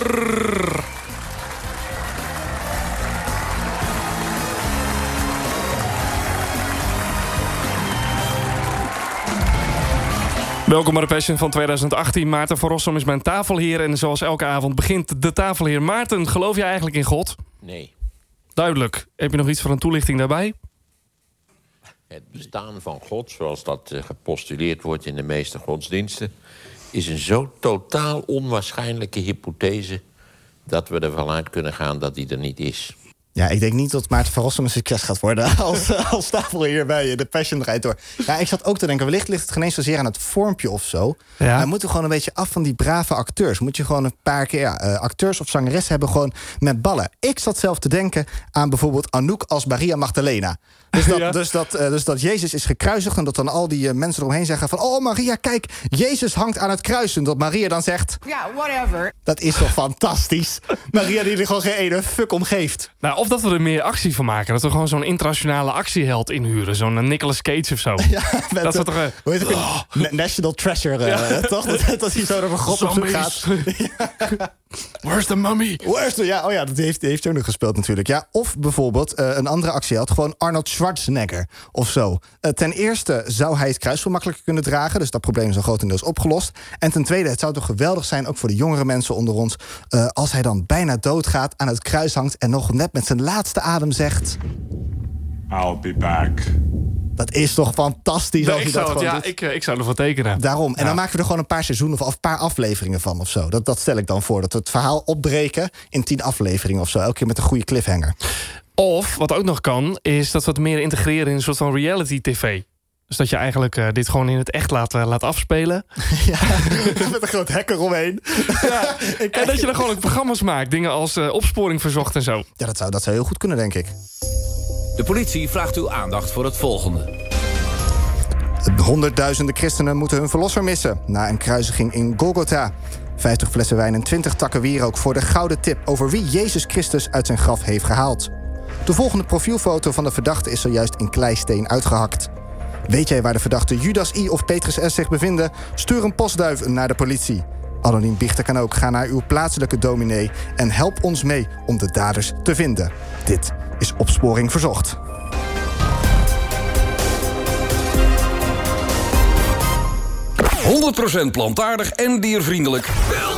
Welkom bij de Passion van tweeduizend achttien. Maarten van Rossum is mijn tafelheer. En zoals elke avond begint de tafelheer. Maarten, geloof je eigenlijk in God? Nee. Duidelijk. Heb je nog iets voor een toelichting daarbij? Het bestaan van God, zoals dat uh, gepostuleerd wordt in de meeste godsdiensten... is een zo totaal onwaarschijnlijke hypothese... dat we ervan uit kunnen gaan dat die er niet is. Ja, ik denk niet dat Maarten van Rossum een succes gaat worden... als, als tafelheer bij de Passion draait door. Ja, ik zat ook te denken, wellicht ligt het geen eens zozeer aan het vormpje of zo. Ja. Maar moeten we gewoon een beetje af van die brave acteurs. Moet je gewoon een paar keer... Ja, uh, acteurs of zangeressen hebben gewoon met ballen. Ik zat zelf te denken aan bijvoorbeeld Anouk als Maria Magdalena. Dus dat, Ja. dus, dat, uh, dus dat Jezus is gekruisigd... en dat dan al die uh, mensen eromheen zeggen van... oh Maria, kijk, Jezus hangt aan het kruis. En dat Maria dan zegt... Ja, whatever. Dat is toch fantastisch? Maria die er gewoon geen ene fuck om geeft. Nou, of dat we er meer actie van maken. Dat we gewoon zo'n internationale actieheld inhuren. Zo'n uh, Nicolas Cage of zo. Ja, met dat de, is toch... Uh, hoe heet het ook? Na- National Treasure, uh, Ja. toch? Dat, dat hij zo naar een grot op zoek gaat. Where's the mummy? Where's the, ja, oh ja, dat heeft, heeft hij ook nog gespeeld natuurlijk. Ja, of bijvoorbeeld uh, een andere actieheld, gewoon Arnold Schwarzenegger of zo. Uh, ten eerste zou hij het kruis veel makkelijker kunnen dragen. Dus dat probleem is dan grotendeels opgelost. En ten tweede, het zou toch geweldig zijn, ook voor de jongere mensen onder ons... Uh, als hij dan bijna doodgaat, aan het kruis hangt... en nog net met zijn laatste adem zegt... I'll be back. Dat is toch fantastisch Nee, als ik, je dat zou het, gewoon ja, doet. ik, uh, ik zou ervoor tekenen. Daarom. En Ja. dan maken we er gewoon een paar seizoenen of een paar afleveringen van of zo. Dat, dat stel ik dan voor. Dat we het verhaal opbreken in tien afleveringen of zo. Elke keer met een goede cliffhanger. Of, wat ook nog kan, is dat we het meer integreren in een soort van reality tv. Dus dat je eigenlijk uh, dit gewoon in het echt laat, uh, laat afspelen. Ja, met een groot hacker omheen. Ja, en dat je dan gewoon ook programma's maakt. Dingen als uh, opsporing verzocht en zo. Ja, dat zou, dat zou heel goed kunnen, denk ik. De politie vraagt uw aandacht voor het volgende. Honderdduizenden christenen moeten hun verlosser missen na een kruisiging in Golgotha. vijftig flessen wijn en twintig takken wierook voor de gouden tip over wie Jezus Christus uit zijn graf heeft gehaald. De volgende profielfoto van de verdachte is zojuist in kleisteen uitgehakt. Weet jij waar de verdachte Judas I. of Petrus S. zich bevinden? Stuur een postduif naar de politie. Anoniem biechten kan ook. Ga naar uw plaatselijke dominee en help ons mee om de daders te vinden. Dit is Opsporing Verzocht. honderd procent plantaardig en diervriendelijk.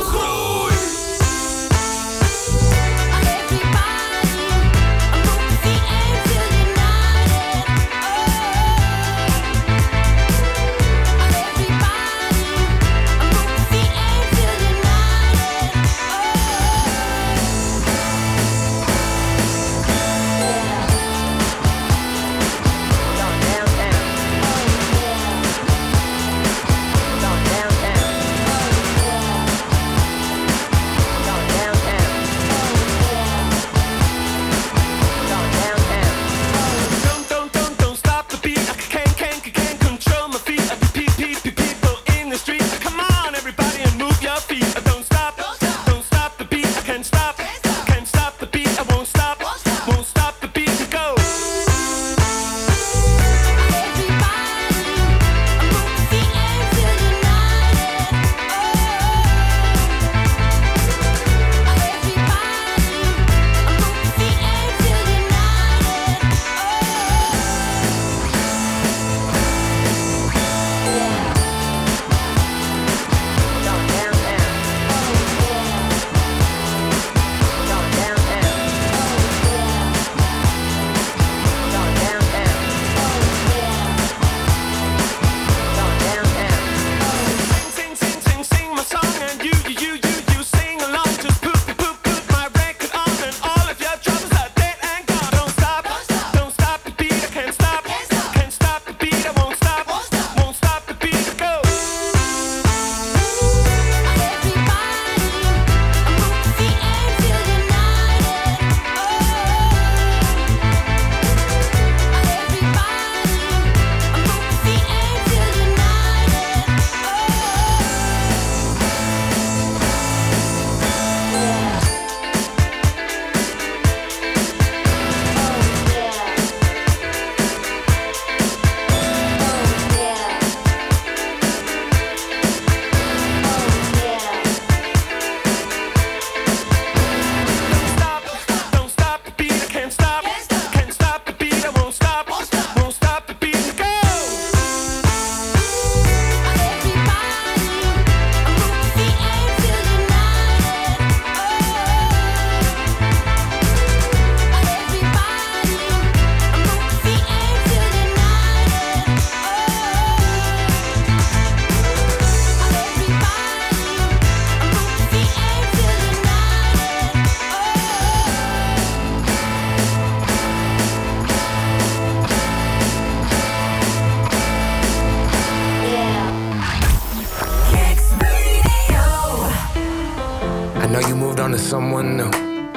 Someone new.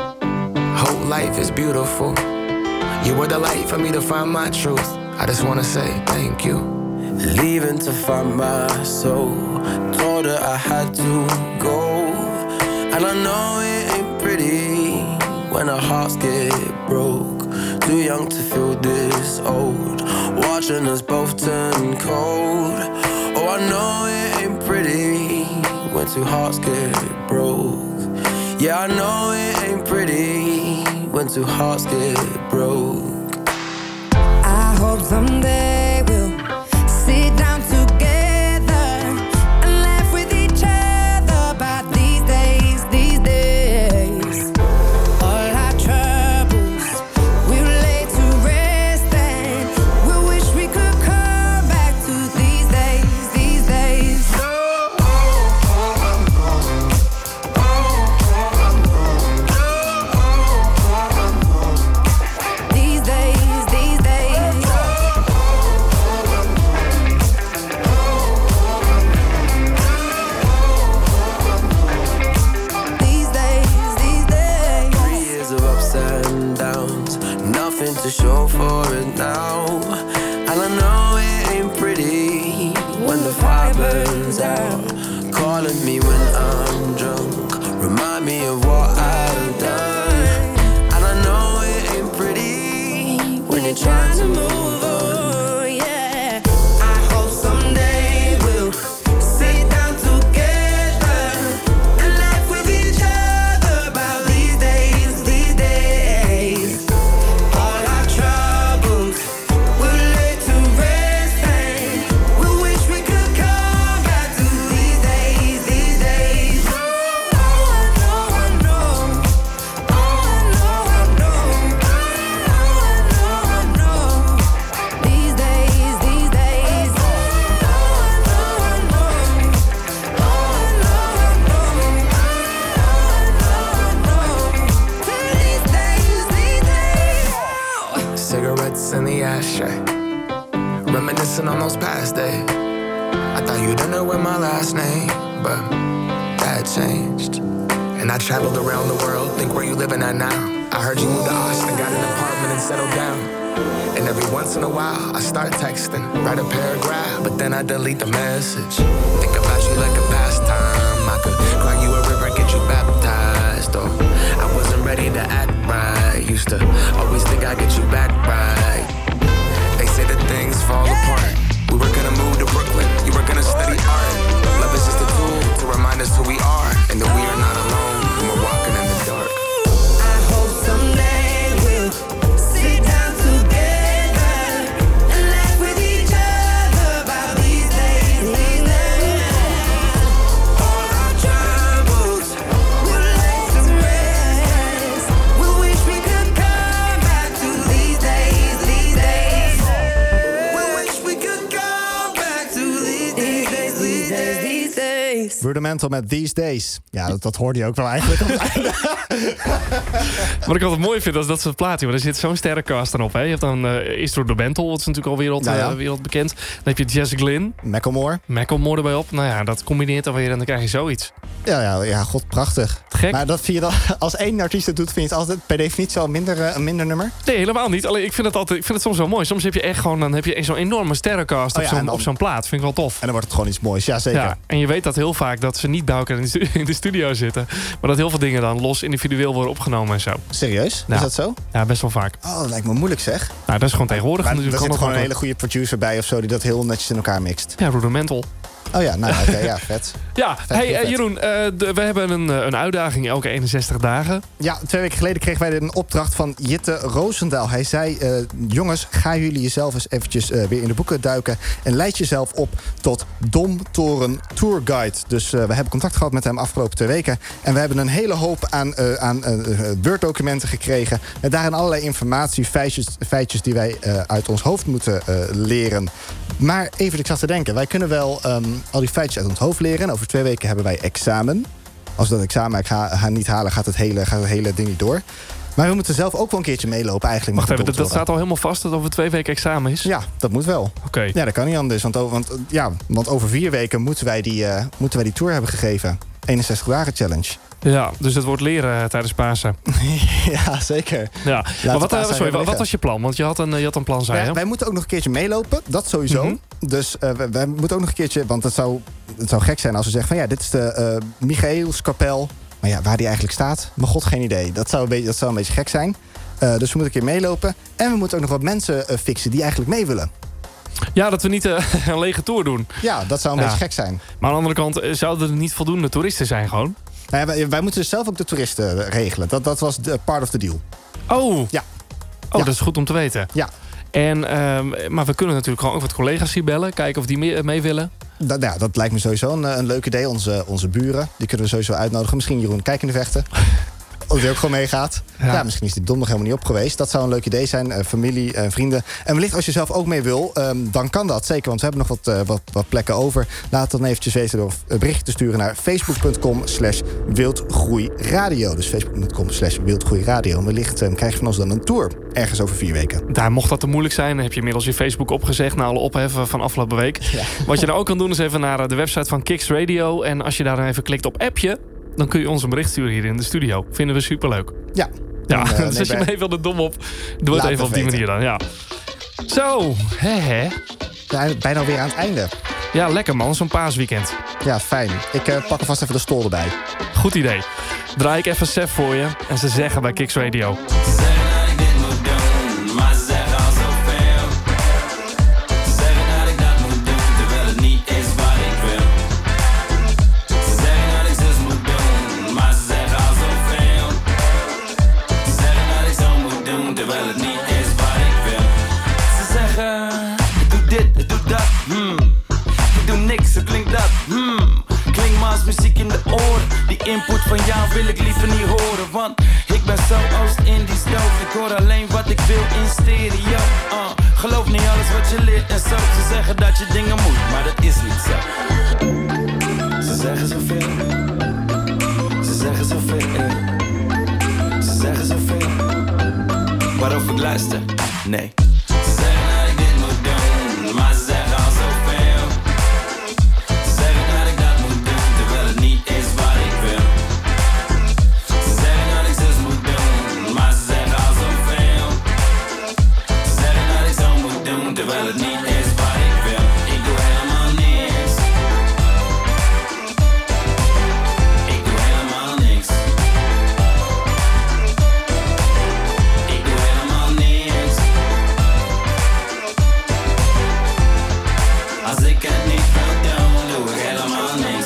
Whole life is beautiful. You were the light for me to find my truth. I just wanna say thank you. Leaving to find my soul. Told her I had to go. And I know it ain't pretty when our hearts get broke. Too young to feel this old. Watching us both turn cold. Oh, I know it ain't pretty when two hearts get broke. Yeah, I know it ain't pretty when two hearts get broke. I hope someday we'll sit down together and laugh with each other about these days, these days. All our troubles we'll lay to rest and we'll wish we could come back to these days, these days. These days, these days. ashtray. Reminiscing on those past days. I thought you didn't know my last name, but that changed. And I traveled around the world, think where you living at now. I heard you moved to Austin, got an apartment and settled down. And every once in a while, I start texting, write a paragraph, but then I delete the message. Think about you like a pastime. I could cry you a river, get you baptized. Or I wasn't ready to act right. Used to always think I'd get you back right. They say that things fall apart. We were gonna move to Brooklyn, you were gonna study art. Love is just a tool to remind us who we are, and that we are not alone when we're walking in the dark. I hope someday we'll sit down together and laugh with each other about these days, these days. All our troubles will lay to rest. We wish we could come back to these days, these days. We wish we could come back to these days, these days, these days. Rudimental met These Days. Ja, dat, dat hoorde je ook wel eigenlijk. Wat ik altijd mooi vind, is dat ze het plaatje. Maar er zit zo'n sterrencast erop. Hè. Je hebt dan uh, Istro Rudimental, wat is natuurlijk al wereld, Nou ja. uh, wereldbekend. Dan heb je Jess Glynn. Macklemore. Macklemore erbij op. Nou ja, dat combineert dan weer en dan krijg je zoiets. Ja, ja, ja, god, prachtig. Gek. Maar dat vind je dan, als één artiest het doet, vind je het altijd per definitie al minder, uh, een minder nummer? Nee, helemaal niet. Alleen ik vind het altijd, ik vind het soms wel mooi. Soms heb je echt gewoon, dan heb je zo'n enorme sterrencast Oh op ja, en zo'n dan- op zo'n plaat. Vind ik wel tof. En dan wordt het gewoon iets moois. Ja, zeker. Ja, en je weet dat heel vaak dat ze niet bij elkaar in de, stu- in de studio zitten. Maar dat heel veel dingen dan los individueel worden opgenomen en zo. Serieus? Ja. Is dat zo? Ja, best wel vaak. Oh, dat lijkt me moeilijk zeg. Nou, dat is gewoon tegenwoordig Maar er natuurlijk zit gewoon een allemaal hele goede producer bij of zo die dat heel netjes in elkaar mixt. Ja, Rudimental. Oh ja, nou oké, ja, vet. Ja, Vet, hey heel eh, vet. Jeroen, eh, de- we hebben een, eh, een uitdaging elke eenenzestig dagen. Ja, twee weken geleden kregen wij een opdracht van Jitte Roosendaal. Hij zei, eh, jongens, gaan jullie jezelf eens eventjes eh, weer in de boeken duiken en leid jezelf op tot Domtoren Tourguide. Dus eh, we hebben contact gehad met hem afgelopen twee weken. En we hebben een hele hoop aan, eh, aan eh, Word-documenten gekregen. Met daarin allerlei informatie, feitjes, feitjes die wij eh, uit ons hoofd moeten eh, leren. Maar even, ik zat te denken, wij kunnen wel ehm, al die feitjes uit ons hoofd leren. En over twee weken hebben wij examen. Als we dat examen ik ga, ga niet halen, gaat het, hele, gaat het hele ding niet door. Maar we moeten zelf ook wel een keertje meelopen eigenlijk. Wacht met even, de dat, dat Domtoren. staat al helemaal vast dat over twee weken examen is? Ja, dat moet wel. Oké. Ja, dat kan niet anders. Want, o- want, eh, ja, want over vier weken moeten wij, die, eh, moeten wij die tour hebben gegeven. eenenzestig dagen challenge. Ja, dus het wordt leren uh, tijdens Pasen. Ja, zeker. Ja. Maar wat, uh, sorry, wat, wat was je je plan? Want je had een, je had een plan, zei je? Ja, wij moeten ook nog een keertje meelopen, dat sowieso. Mm-hmm. Dus uh, wij, wij moeten ook nog een keertje, want het zou, het zou gek zijn als we zeggen van ja, dit is de uh, Michaelskapel. Maar ja, waar die eigenlijk staat, mijn god, geen idee. Dat zou een beetje, dat zou een beetje gek zijn. Uh, dus we moeten een keer meelopen. En we moeten ook nog wat mensen uh, fixen die eigenlijk mee willen. Ja, dat we niet uh, een lege tour doen. Ja, dat zou een Ja. beetje gek zijn. Maar aan de andere kant uh, zouden er niet voldoende toeristen zijn gewoon. Nou ja, wij, wij moeten dus zelf ook de toeristen uh, regelen. Dat, dat was de part of the deal. Oh, Ja. oh Ja. dat is goed om te weten. Ja. En, um, maar we kunnen natuurlijk gewoon ook wat collega's hier bellen. Kijken of die mee, mee willen. Dat, ja, dat lijkt me sowieso een, een leuk idee. Onze, onze buren, die kunnen we sowieso uitnodigen. Misschien Jeroen Kijkende Vechten. Of die ook gewoon meegaat. Ja. Ja. misschien is die dom nog helemaal niet op geweest. Dat zou een leuk idee zijn. Uh, familie, uh, vrienden. En wellicht als je zelf ook mee wil, um, dan kan dat zeker. Want we hebben nog wat, uh, wat, wat plekken over. Laat het dan eventjes weten door een berichtje te sturen naar facebook.com slash wildgroeiradio. Dus facebook.com slash wildgroeiradio. En wellicht um, krijg je van ons dan een tour. Ergens over vier weken. Daar mocht dat te moeilijk zijn, dan heb je inmiddels je Facebook opgezegd na alle opheffen van afgelopen week. Ja. Wat je nou ook kan doen is even naar de website van Kicks Radio. En als je daar dan even klikt op appje, dan kun je ons een bericht sturen hier in de studio. Vinden we superleuk. Ja. Ja, Dan, uh, dus als je neem mee wil de dom op, doe het Laat even het op die weten. manier dan. Ja. Zo, hè hè. bij- bijna weer aan het einde. Ja, lekker man, zo'n paasweekend. Ja, fijn. Ik uh, pak alvast even de stol erbij. Goed idee. Draai ik even Sef voor je en ze zeggen bij Kicks Radio. Maar ze zeggen al zoveel. Ze zeggen dat ik dat moet doen, terwijl het niet is wat ik wil. Ze zeggen dat ik zus moet doen, maar ze zeggen al zoveel. Ze zeggen dat ik zo moet doen, terwijl het niet is wat ik wil. Ze zeggen, ik doe dit, ik doe dat, hmm. Ik doe niks, het klinkt dat, hmm. Klinkt maar als muziek in de oren. Die input van jou wil ik liever niet horen, want ik ben zo Oost-Indisch doof. Ik hoor alleen wat ik wil in stereo. uh. Geloof niet alles wat je leert en zo. Ze zeggen dat je dingen moet, maar dat is niet zo. Ze zeggen zoveel. Ze zeggen zoveel. eh. Ze zeggen zoveel. Waarover ik luister? Nee. Ze zeggen doen terwijl het niet is wat ik wil. Ik doe helemaal niks. Ik doe helemaal niks. Ik doe helemaal niks. Als ik het niet wil doen, doe ik helemaal niks.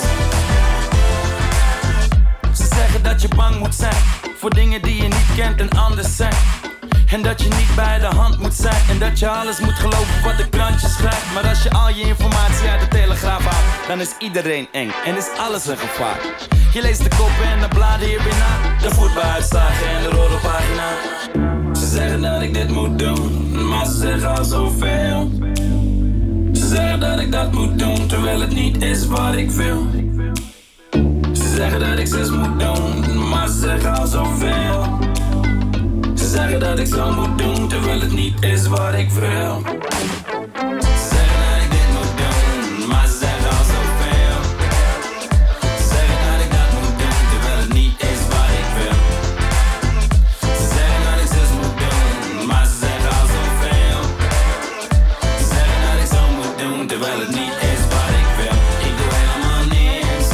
Ze zeggen dat je bang moet zijn voor dingen die je niet kent en anders zijn. En dat je niet bij de hand moet zijn. En dat je alles moet geloven wat de krantje schrijft. Maar als je al je informatie uit de Telegraaf haalt, dan is iedereen eng en is alles een gevaar. Je leest de koppen en de bladen hier binnen, de voetbaluitslagen en de rode pagina. Ze zeggen dat ik dit moet doen, maar ze zeggen al zoveel. Ze zeggen dat ik dat moet doen, terwijl het niet is wat ik wil. Ze zeggen dat ik zes moet doen, maar ze zeggen al zoveel. Ze zeggen dat ik zo moet doen, terwijl het niet is wat ik wil. Ze zeggen dat ik dit moet doen, maar ze zeggen al zoveel. Ze zeggen dat ik dat moet doen, terwijl het niet is wat ik wil. Ze zeggen dat ik zus moet doen, maar ze zeggen al zoveel. Ze zeggen dat ik zo moet doen, terwijl het niet is wat ik wil. Ik doe helemaal niks.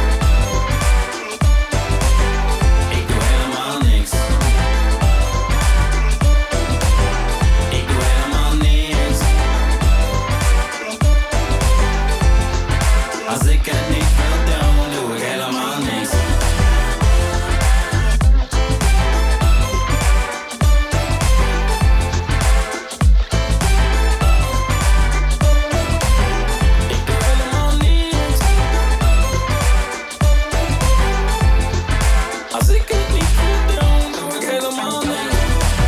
Ik doe helemaal niks. Als ik het niet wil doen, doe ik helemaal niks. Ik doe helemaal niks. Als ik het niet wil doen, doe ik helemaal niks.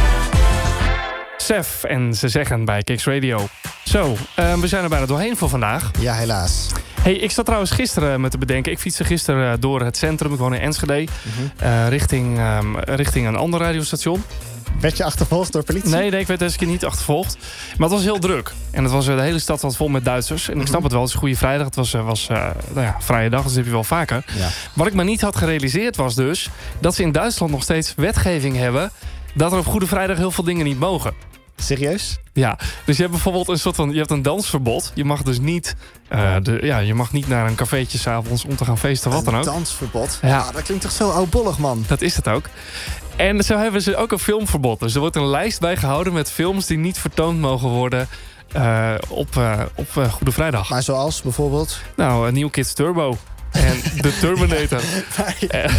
Sef en ze zeggen bij Kicks Radio. Zo, uh, we zijn er bijna doorheen voor vandaag. Ja, helaas. Hey, ik zat trouwens gisteren met te bedenken. Ik fietste gisteren door het centrum. Ik woon in Enschede. Mm-hmm. uh, richting, um, richting een ander radiostation. Werd je achtervolgd door politie? Nee, nee, ik werd deze keer niet achtervolgd. Maar het was heel druk. En het was, de hele stad was vol met Duitsers. En mm-hmm. ik snap het wel, het is Goede Vrijdag. Het was, was uh, nou ja, vrije dag, dus dat heb je wel vaker. Ja. Wat ik maar niet had gerealiseerd was dus dat ze in Duitsland nog steeds wetgeving hebben dat er op Goede Vrijdag heel veel dingen niet mogen. Serieus? Ja, dus je hebt bijvoorbeeld een soort van, je hebt een dansverbod. Je mag dus niet, uh, de, ja, je mag niet naar een cafeetje 's avonds om te gaan feesten, wat dan ook. Een dansverbod? Ja. Ah, dat klinkt toch zo oudbollig, man. Dat is het ook. En zo hebben ze ook een filmverbod. Dus er wordt een lijst bijgehouden met films die niet vertoond mogen worden uh, op, uh, op uh, Goede Vrijdag. Maar zoals bijvoorbeeld? Nou, uh, New Kids Turbo. En de Terminator. maar, ja.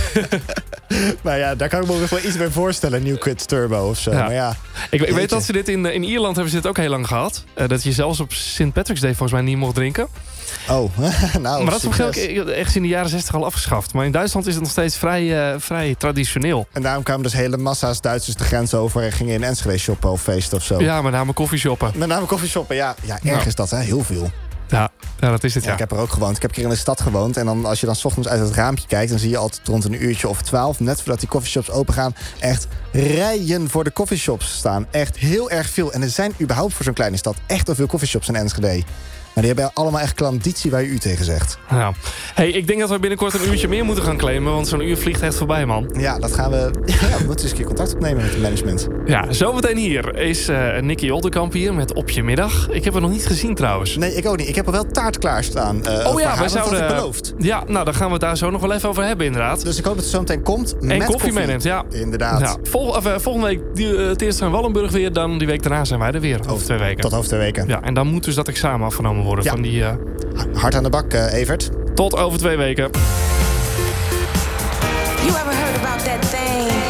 maar ja, daar kan ik me nog wel iets bij voorstellen. New Kids Turbo of zo. Ja. Maar ja, ik, ik weet dat ze dit in, in Ierland hebben ze dit ook heel lang gehad. Uh, dat je zelfs op Saint Patrick's Day volgens mij niet mocht drinken. Oh, nou. Maar dat is toch echt in de jaren zestig al afgeschaft. Maar in Duitsland is het nog steeds vrij, uh, vrij traditioneel. En daarom kwamen dus hele massa's Duitsers de grens over en gingen in Enschede shoppen of feesten of zo. Ja, met name koffieshoppen. Met name koffieshoppen, ja. Ja, erg nou. is dat, hè? Heel veel. Ja, ja, dat is het, ja. ja. Ik heb er ook gewoond. Ik heb een keer in de stad gewoond. En dan, als je dan 's ochtends uit het raampje kijkt, dan zie je altijd rond een uurtje of twaalf, net voordat die coffeeshops open gaan, echt rijen voor de coffeeshops staan. Echt heel erg veel. En er zijn überhaupt voor zo'n kleine stad echt al veel coffeeshops in Enschede. Maar die hebben allemaal echt klanditie waar je u tegen zegt. Ja. Hey, ik denk dat we binnenkort een uurtje meer moeten gaan claimen. Want zo'n uur vliegt echt voorbij, man. Ja, dat gaan we... Ja, we moeten eens een keer contact opnemen met het management. Ja, zometeen hier is uh, Nicky Oldenkamp hier met Op je middag. Ik heb het nog niet gezien trouwens. Nee, ik ook niet. Ik heb er wel taart klaarstaan. Uh, oh ja, wij zouden... Dat beloofd. Ja, nou, dan gaan we het daar zo nog wel even over hebben, inderdaad. Dus ik hoop dat het zo meteen komt met en koffie, koffie meeneemt, ja. Inderdaad. Ja. Vol, of, uh, volgende week die, uh, het eerste in Wallenburg weer. Dan die week daarna zijn wij er weer. Over twee weken. Tot over twee weken. Ja, en dan moet dus dat examen afgenomen worden ja. van die... Uh... Hard aan de bak, uh, Evert. Tot over twee weken. You ever heard about that thing?